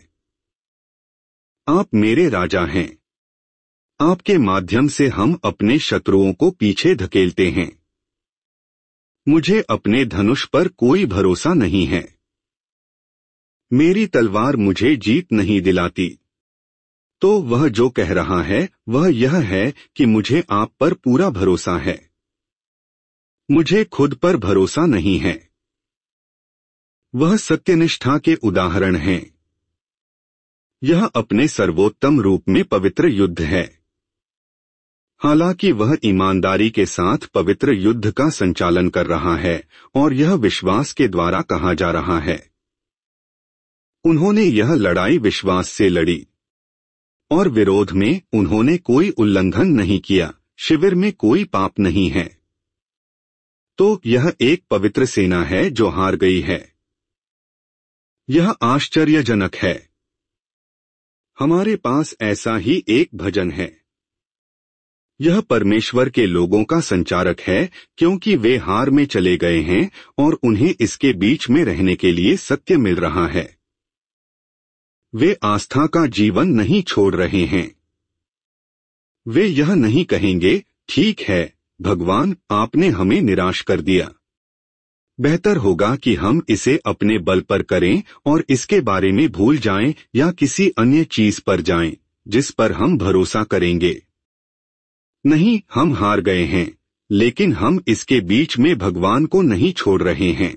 S1: आप मेरे राजा हैं। आपके माध्यम से हम अपने शत्रुओं को पीछे धकेलते हैं। मुझे अपने धनुष पर कोई भरोसा नहीं है। मेरी तलवार मुझे जीत नहीं दिलाती। तो वह जो कह रहा है वह यह है कि मुझे आप पर पूरा भरोसा है। मुझे खुद पर भरोसा नहीं है। वह सत्यनिष्ठा के उदाहरण हैं। यह अपने सर्वोत्तम रूप में पवित्र युद्ध है। हालांकि वह ईमानदारी के साथ पवित्र युद्ध का संचालन कर रहा है और यह विश्वास के द्वारा कहा जा रहा है। उन्होंने यह लड़ाई विश्वास से लड़ी और विरोध में उन्होंने कोई उल्लंघन नहीं किया। शिविर में कोई पाप नहीं है। तो यह एक पवित्र सेना है जो हार गई है। यह आश्चर्यजनक है। हमारे पास ऐसा ही एक भजन है। यह परमेश्वर के लोगों का संचारक है क्योंकि वे हार में चले गए हैं और उन्हें इसके बीच में रहने के लिए सत्य मिल रहा है। वे आस्था का जीवन नहीं छोड़ रहे हैं। वे यह नहीं कहेंगे, ठीक है भगवान, आपने हमें निराश कर दिया। बेहतर होगा कि हम इसे अपने बल पर करें और इसके बारे में भूल जाएं या किसी अन्य चीज पर जाएं जिस पर हम भरोसा करेंगे। नहीं, हम हार गए हैं, लेकिन हम इसके बीच में भगवान को नहीं छोड़ रहे हैं।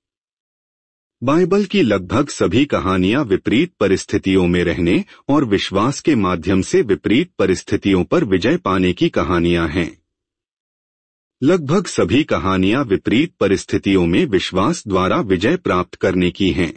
S1: बाइबल की लगभग सभी कहानियां विपरीत परिस्थितियों में रहने और विश्वास के माध्यम से विपरीत परिस्थितियों पर विजय पाने की कहानियां हैं। लगभग सभी कहानियां विपरीत परिस्थितियों में विश्वास द्वारा विजय प्राप्त करने की हैं।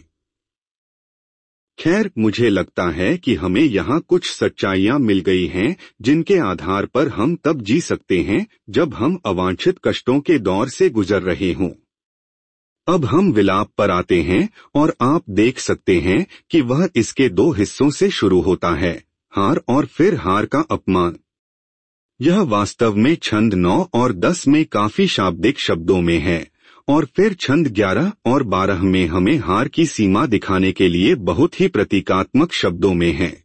S1: खैर, मुझे लगता है कि हमें यहाँ कुछ सच्चाइयाँ मिल गई हैं जिनके आधार पर हम तब जी सकते हैं जब हम अवांछित कष्टों के दौर से गुजर रहे हों। अब हम विलाप पर आते हैं और आप देख सकते हैं कि वह इसके दो हिस्सों से शुरू होता है, हार और फिर हार का अपमान। यह वास्तव में छंद नौ और दस में काफी शाब्दिक शब्दों में है और फिर छंद ग्यारह और बारह में हमें हार की सीमा दिखाने के लिए बहुत ही प्रतीकात्मक शब्दों में है।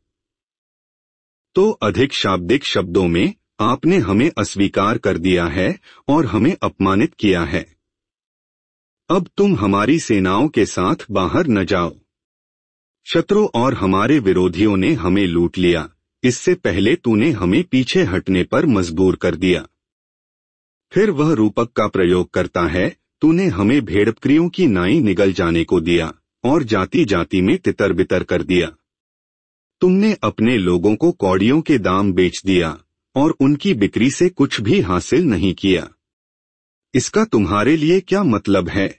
S1: तो अधिक शाब्दिक शब्दों में, आपने हमें अस्वीकार कर दिया है और हमें अपमानित किया है। अब तुम हमारी सेनाओं के साथ बाहर न जाओ। शत्रु और हमारे विरोधियों ने हमें लूट लिया। इससे पहले तूने हमें पीछे हटने पर मजबूर कर दिया। फिर वह रूपक का प्रयोग करता है, तूने हमें भेड़बकरियों की नाई निगल जाने को दिया और जाति जाति में तितर बितर कर दिया। तुमने अपने लोगों को कौड़ियों के दाम बेच दिया और उनकी बिक्री से कुछ भी हासिल नहीं किया। इसका तुम्हारे लिए क्या मतलब है?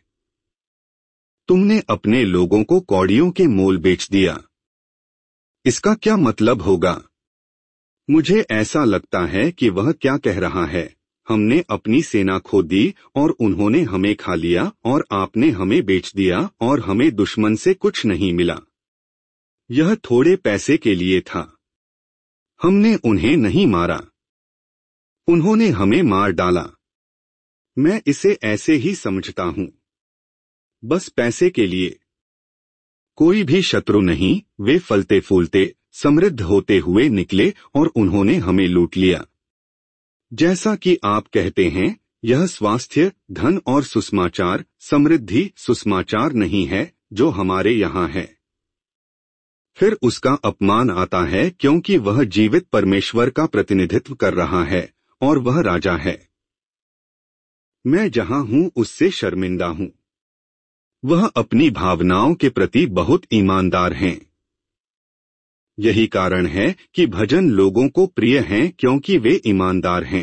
S1: तुमने अपने लोगों को कौड़ियों के मोल बेच दिया। इसका क्या मतलब होगा? मुझे ऐसा लगता है कि वह क्या कह रहा है, हमने अपनी सेना खो दी और उन्होंने हमें खा लिया और आपने हमें बेच दिया और हमें दुश्मन से कुछ नहीं मिला। यह थोड़े पैसे के लिए था। हमने उन्हें नहीं मारा, उन्होंने हमें मार डाला। मैं इसे ऐसे ही समझता हूं, बस पैसे के लिए। कोई भी शत्रु नहीं, वे फलते फूलते समृद्ध होते हुए निकले और उन्होंने हमें लूट लिया। जैसा कि आप कहते हैं, यह स्वास्थ्य, धन और सुसमाचार, समृद्धि सुसमाचार नहीं है जो हमारे यहाँ है। फिर उसका अपमान आता है क्योंकि वह जीवित परमेश्वर का प्रतिनिधित्व कर रहा है और वह राजा है। मैं जहां हूं उससे शर्मिंदा हूं। वह अपनी भावनाओं के प्रति बहुत ईमानदार हैं। यही कारण है कि भजन लोगों को प्रिय हैं क्योंकि वे ईमानदार हैं।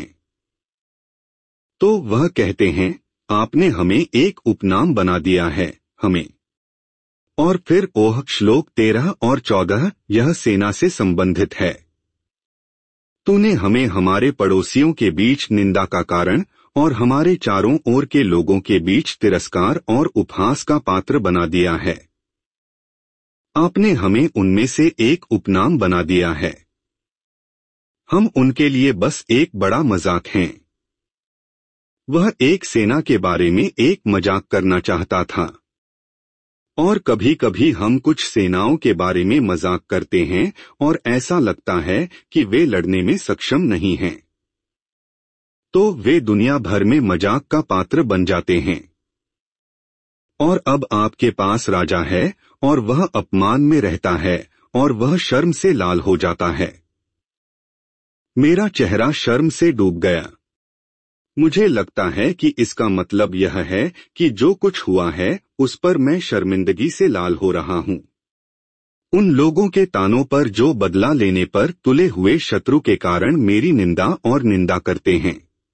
S1: तो वह कहते हैं, आपने हमें एक उपनाम बना दिया है, हमें। और फिर ओह श्लोक तेरह और चौदह, यह सेना से संबंधित है। तूने हमें हमारे पड़ोसियों के बीच निंदा का कारण और हमारे चारों ओर के लोगों के बीच तिरस्कार और उपहास का पात्र बना दिया है। आपने हमें उनमें से एक उपनाम बना दिया है। हम उनके लिए बस एक बड़ा मजाक हैं। वह एक सेना के बारे में एक मजाक करना चाहता था। और कभी कभी हम कुछ सेनाओं के बारे में मजाक करते हैं और ऐसा लगता है कि वे लड़ने में सक्षम नहीं हैं। तो वे दुनिया भर में मजाक का पात्र बन जाते हैं। और अब आपके पास राजा है और वह अपमान में रहता है और वह शर्म से लाल हो जाता है। मेरा चेहरा शर्म से डूब गया। मुझे लगता है कि इसका मतलब यह है कि जो कुछ हुआ है उस पर मैं शर्मिंदगी से लाल हो रहा हूं। उन लोगों के तानों पर जो बदला लेने पर तुले हुए शत्रु के कारण मेरी निंदा और निंदा करते हैं।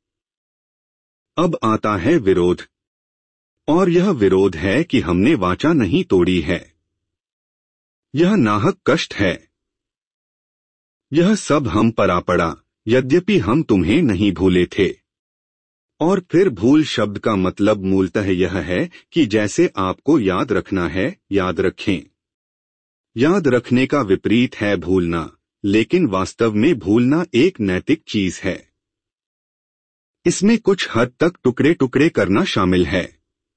S1: अब आता है विरोध। और यह विरोध है कि हमने वाचा नहीं तोड़ी है। यह नाहक कष्ट है। यह सब हम पर आ पड़ा, यद्यपि हम तुम्हें नहीं भूले थे। और फिर भूल शब्द का मतलब मूलतः यह है कि जैसे आपको याद रखना है, याद रखें। याद रखने का विपरीत है भूलना, लेकिन वास्तव में भूलना एक नैतिक चीज है। इसमें कुछ हद तक टुकड़े टुकड़े करना शामिल है।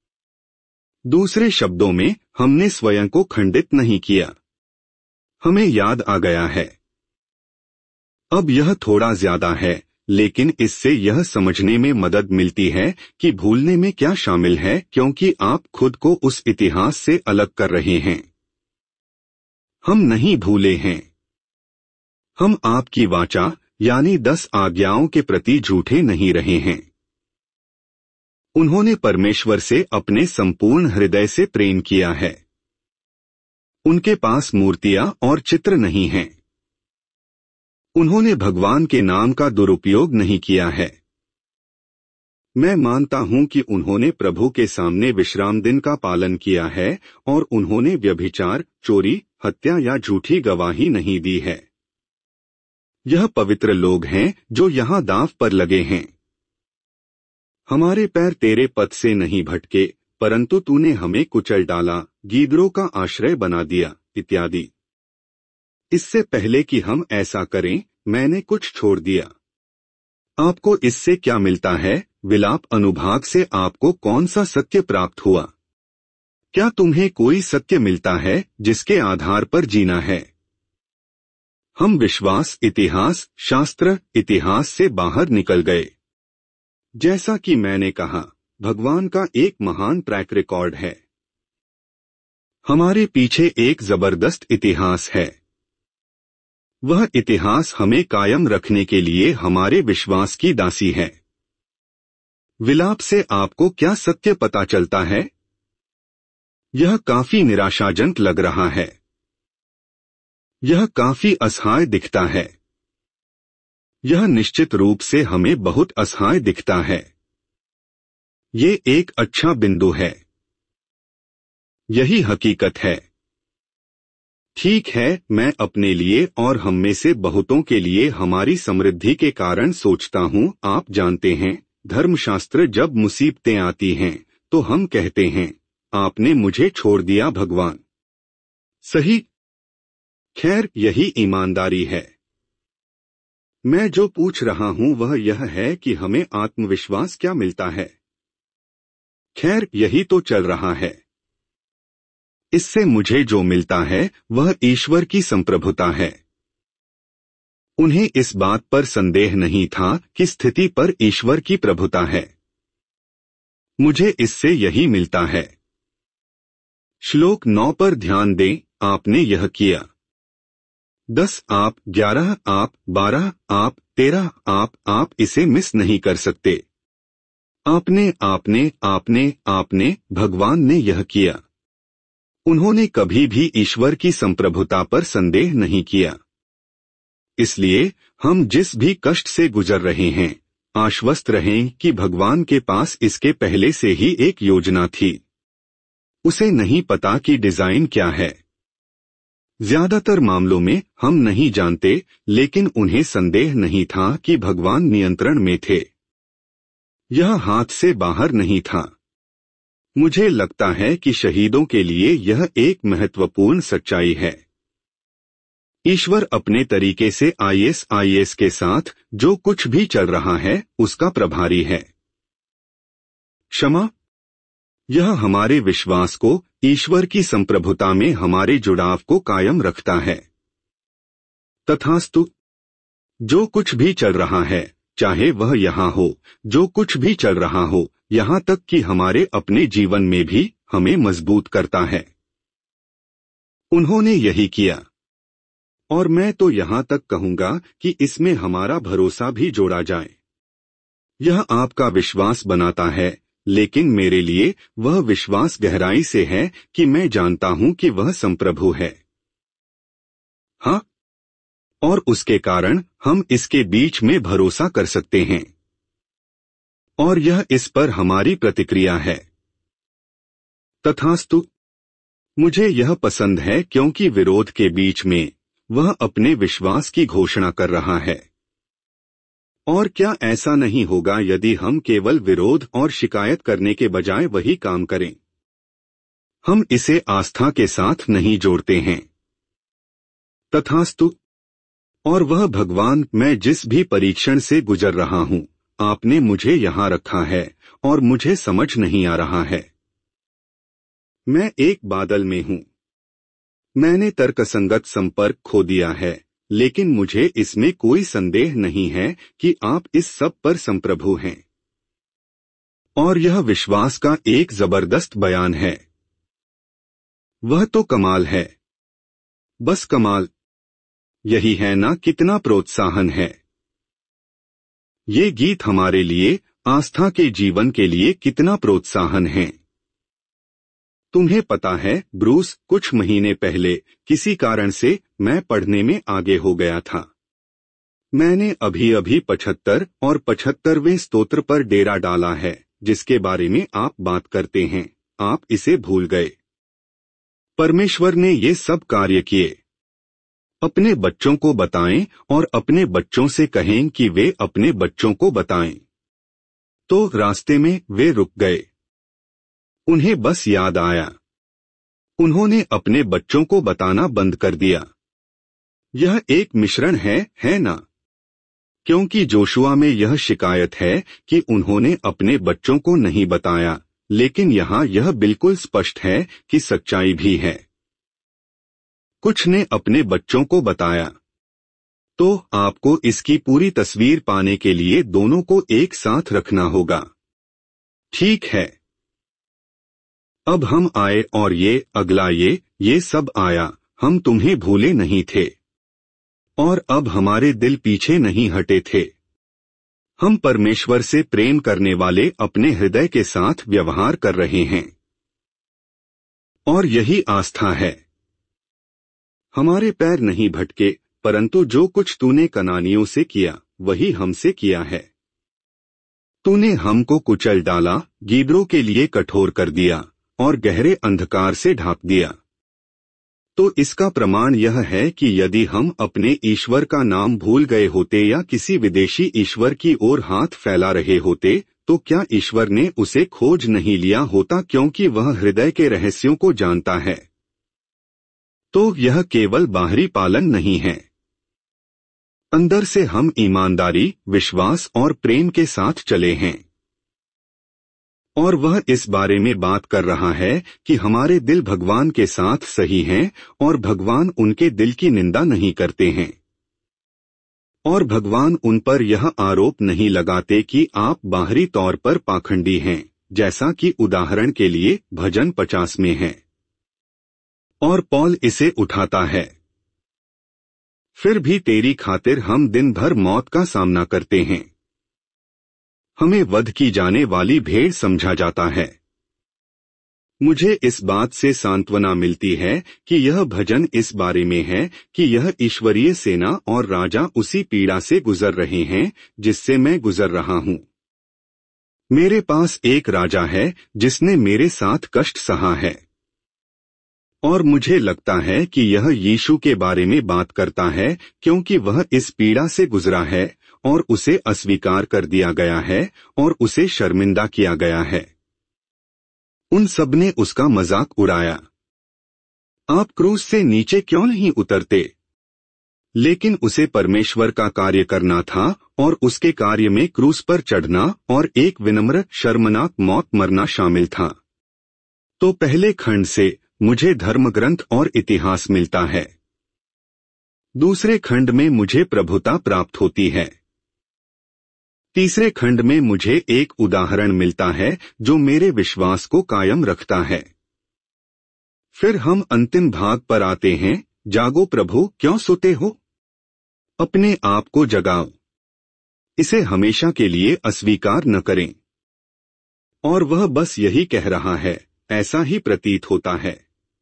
S1: दूसरे शब्दों में, हमने स्वयं को खंडित नहीं किया। हमें याद आ गया है। अब यह थोड़ा ज्यादा है, लेकिन इससे यह समझने में मदद मिलती है कि भूलने में क्या शामिल है, क्योंकि आप खुद को उस इतिहास से अलग कर रहे हैं। हम नहीं भूले हैं। हम आपकी वाचा यानी दस आज्ञाओं के प्रति झूठे नहीं रहे हैं। उन्होंने परमेश्वर से अपने संपूर्ण हृदय से प्रेम किया है। उनके पास मूर्तियां और चित्र नहीं हैं। उन्होंने भगवान के नाम का दुरुपयोग नहीं किया है। मैं मानता हूं कि उन्होंने प्रभु के सामने विश्राम दिन का पालन किया है और उन्होंने व्यभिचार, चोरी, हत्या या झूठी गवाही नहीं दी है। यह पवित्र लोग हैं जो यहाँ दांव पर लगे हैं। हमारे पैर तेरे पथ से नहीं भटके, परंतु तूने हमें कुचल डाला, गीदड़ों का आश्रय बना दिया, इत्यादि। इससे पहले कि हम ऐसा करें, मैंने कुछ छोड़ दिया। आपको इससे क्या मिलता है? विलाप अनुभाग से आपको कौन सा सत्य प्राप्त हुआ? क्या तुम्हें कोई सत्य मिलता है जिसके आधार पर जीना है? हम विश्वास, इतिहास, शास्त्र, इतिहास से बाहर निकल गए। जैसा कि मैंने कहा, भगवान का एक महान ट्रैक रिकॉर्ड है। हमारे पीछे एक जबरदस्त इतिहास है। वह इतिहास हमें कायम रखने के लिए हमारे विश्वास की दासी है। विलाप से आपको क्या सत्य पता चलता है? यह काफी निराशाजनक लग रहा है। यह काफी असहाय दिखता है। यह निश्चित रूप से हमें बहुत असहाय दिखता है। ये एक अच्छा बिंदु है। यही हकीकत है। ठीक है, मैं अपने लिए और हम में से बहुतों के लिए हमारी समृद्धि के कारण सोचता हूँ। आप जानते हैं, धर्मशास्त्र जब मुसीबतें आती हैं तो हम कहते हैं, आपने मुझे छोड़ दिया भगवान। सही? खैर, यही ईमानदारी है। मैं जो पूछ रहा हूँ वह यह है कि हमें आत्मविश्वास क्या मिलता है। खैर, यही तो चल रहा है। इससे मुझे जो मिलता है वह ईश्वर की संप्रभुता है। उन्हें इस बात पर संदेह नहीं था कि स्थिति पर ईश्वर की प्रभुता है। मुझे इससे यही मिलता है। श्लोक नौ पर ध्यान दें, आपने यह किया। दस आप, ग्यारह आप, बारह आप, तेरह आप, आप इसे मिस नहीं कर सकते। आपने आपने आपने आपने भगवान ने यह किया। उन्होंने कभी भी ईश्वर की संप्रभुता पर संदेह नहीं किया। इसलिए हम जिस भी कष्ट से गुजर रहे हैं, आश्वस्त रहें कि भगवान के पास इसके पहले से ही एक योजना थी। उसे नहीं पता कि डिजाइन क्या है। ज्यादातर मामलों में हम नहीं जानते, लेकिन उन्हें संदेह नहीं था कि भगवान नियंत्रण में थे। यह हाथ से बाहर नहीं था। मुझे लगता है कि शहीदों के लिए यह एक महत्वपूर्ण सच्चाई है। ईश्वर अपने तरीके से आईएसआईएस के साथ जो कुछ भी चल रहा है उसका प्रभारी है। क्षमा, यह हमारे विश्वास को ईश्वर की संप्रभुता में हमारे जुड़ाव को कायम रखता है। तथास्तु, जो कुछ भी चल रहा है, चाहे वह यहाँ हो, जो कुछ भी चल रहा हो, यहाँ तक कि हमारे अपने जीवन में भी हमें मजबूत करता है। उन्होंने यही किया। और मैं तो यहाँ तक कहूँगा कि इसमें हमारा भरोसा भी जोड़ा जाए। यह आपका विश्वास बनाता है, लेकिन मेरे लिए वह विश्वास गहराई से है कि मैं जानता हूँ कि वह संप्रभु है। हाँ, और उसके कारण हम इसके बीच में भरोसा कर सकते हैं। और यह इस पर हमारी प्रतिक्रिया है। तथास्तु, मुझे यह पसंद है क्योंकि विरोध के बीच में वह अपने विश्वास की घोषणा कर रहा है। और क्या ऐसा नहीं होगा यदि हम केवल विरोध और शिकायत करने के बजाय वही काम करें? हम इसे आस्था के साथ नहीं जोड़ते हैं। तथास्तु, और वह भगवान, मैं जिस भी परीक्षण से गुजर रहा हूं, आपने मुझे यहां रखा है और मुझे समझ नहीं आ रहा है। मैं एक बादल में हूं। मैंने तर्कसंगत संपर्क खो दिया है, लेकिन मुझे इसमें कोई संदेह नहीं है कि आप इस सब पर संप्रभु हैं। और यह विश्वास का एक जबरदस्त बयान है। वह तो कमाल है। बस कमाल। यही है ना, कितना प्रोत्साहन है। ये गीत हमारे लिए, आस्था के जीवन के लिए कितना प्रोत्साहन है। तुम्हें पता है ब्रूस, कुछ महीने पहले किसी कारण से मैं पढ़ने में आगे हो गया था। मैंने अभी अभी पचहत्तर और पचहत्तरवें स्तोत्र पर डेरा डाला है, जिसके बारे में आप बात करते हैं। आप इसे भूल गए। परमेश्वर ने ये सब कार्य किए। अपने बच्चों को बताएं और अपने बच्चों से कहें कि वे अपने बच्चों को बताएं। तो रास्ते में वे रुक गए। उन्हें बस याद आया। उन्होंने अपने बच्चों को बताना बंद कर दिया। यह एक मिश्रण है, है ना? क्योंकि जोशुआ में यह शिकायत है कि उन्होंने अपने बच्चों को नहीं बताया, लेकिन यहाँ यह बिल्कुल स्पष्ट है कि सच्चाई भी है। कुछ ने अपने बच्चों को बताया। तो आपको इसकी पूरी तस्वीर पाने के लिए दोनों को एक साथ रखना होगा। ठीक है। अब हम आए और ये, अगला ये, ये सब आया। हम तुम्हें भूले नहीं थे। और अब हमारे दिल पीछे नहीं हटे थे। हम परमेश्वर से प्रेम करने वाले अपने हृदय के साथ व्यवहार कर रहे हैं। और यही आस्था है। हमारे पैर नहीं भटके, परंतु जो कुछ तूने कनानियों से किया, वही हमसे किया है। तूने हमको कुचल डाला, गीदड़ों के लिए कठोर कर दिया और गहरे अंधकार से ढांप दिया। तो इसका प्रमाण यह है कि यदि हम अपने ईश्वर का नाम भूल गए होते या किसी विदेशी ईश्वर की ओर हाथ फैला रहे होते, तो क्या ईश्वर ने उसे खोज नहीं लिया होता, क्योंकि वह हृदय के रहस्यों को जानता है। तो यह केवल बाहरी पालन नहीं है। अंदर से हम ईमानदारी, विश्वास और प्रेम के साथ चले हैं। और वह इस बारे में बात कर रहा है कि हमारे दिल भगवान के साथ सही हैं और भगवान उनके दिल की निंदा नहीं करते हैं। और भगवान उन पर यह आरोप नहीं लगाते कि आप बाहरी तौर पर पाखंडी हैं, जैसा कि उदाहरण के लिए भजन पचास में है। और पौल इसे उठाता है। फिर भी तेरी खातिर हम दिन भर मौत का सामना करते हैं। हमें वध की जाने वाली भेड़ समझा जाता है। मुझे इस बात से सांत्वना मिलती है कि यह भजन इस बारे में है कि यह ईश्वरीय सेना और राजा उसी पीड़ा से गुजर रहे हैं जिससे मैं गुजर रहा हूँ। मेरे पास एक राजा है जिसने मेरे साथ कष्ट सहा है, और मुझे लगता है कि यह यीशु के बारे में बात करता है क्योंकि वह इस पीड़ा से गुजरा है और उसे अस्वीकार कर दिया गया है और उसे शर्मिंदा किया गया है। उन सबने उसका मजाक उड़ाया। आप क्रूस से नीचे क्यों नहीं उतरते? लेकिन उसे परमेश्वर का कार्य करना था और उसके कार्य में क्रूस पर चढ़ना और एक विनम्र शर्मनाक मौत मरना शामिल था। तो पहले खंड से मुझे धर्मग्रंथ और इतिहास मिलता है। दूसरे खंड में मुझे प्रभुता प्राप्त होती है। तीसरे खंड में मुझे एक उदाहरण मिलता है जो मेरे विश्वास को कायम रखता है। फिर हम अंतिम भाग पर आते हैं, जागो प्रभु, क्यों सोते हो? अपने आप को जगाओ, इसे हमेशा के लिए अस्वीकार न करें। और वह बस यही कह रहा है, ऐसा ही प्रतीत होता है।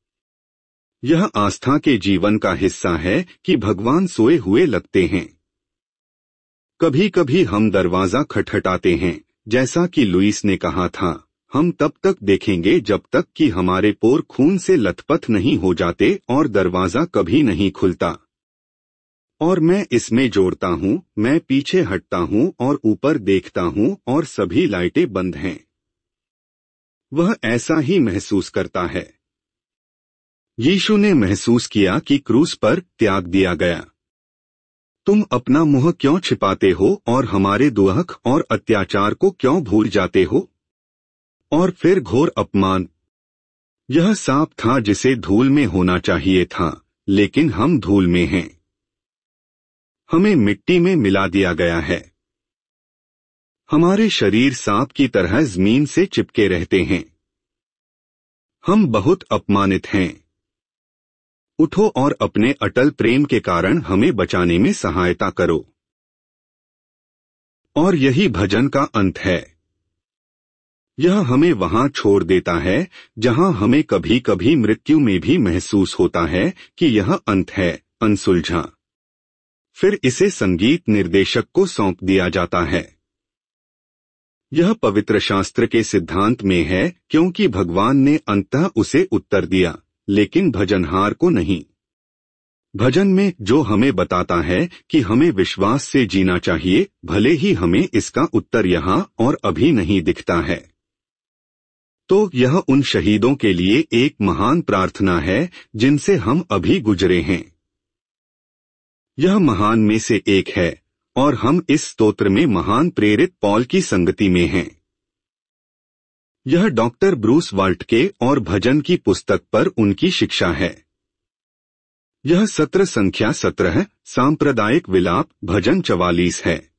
S1: यह आस्था के जीवन का हिस्सा है कि भगवान सोए हुए लगते हैं। कभी कभी हम दरवाजा खटखटाते हैं, जैसा कि लुईस ने कहा था, हम तब तक देखेंगे जब तक कि हमारे पोर खून से लथपथ नहीं हो जाते और दरवाजा कभी नहीं खुलता। और मैं इसमें जोड़ता हूँ, मैं पीछे हटता हूँ और ऊपर देखता हूँ और सभी लाइटें बंद हैं। वह ऐसा ही महसूस करता है। यीशु ने महसूस किया कि क्रूस पर त्याग दिया गया। तुम अपना मुंह क्यों छिपाते हो और हमारे दुख और अत्याचार को क्यों भूल जाते हो? और फिर घोर अपमान। यह सांप था जिसे धूल में होना चाहिए था, लेकिन हम धूल में हैं। हमें मिट्टी में मिला दिया गया है। हमारे शरीर सांप की तरह जमीन से चिपके रहते हैं। हम बहुत अपमानित हैं। उठो और अपने अटल प्रेम के कारण हमें बचाने में सहायता करो। और यही भजन का अंत है। यह हमें वहां छोड़ देता है जहां हमें कभी कभी मृत्यु में भी महसूस होता है कि यह अंत है, अनसुलझा। फिर इसे संगीत निर्देशक को सौंप दिया जाता है। यह पवित्र शास्त्र के सिद्धांत में है क्योंकि भगवान ने अंततः उसे उत्तर दिया, लेकिन भजनहार को नहीं। भजन में जो हमें बताता है कि हमें विश्वास से जीना चाहिए, भले ही हमें इसका उत्तर यहाँ और अभी नहीं दिखता है। तो यह उन शहीदों के लिए एक महान प्रार्थना है जिनसे हम अभी गुजरे हैं। यह महान में से एक है और हम इस स्तोत्र में महान प्रेरित पॉल की संगति में हैं। यह डॉक्टर ब्रूस वाल्टके और भजन की पुस्तक पर उनकी शिक्षा है। यह सत्र संख्या सत्रह, सांप्रदायिक विलाप, भजन चवालीस है।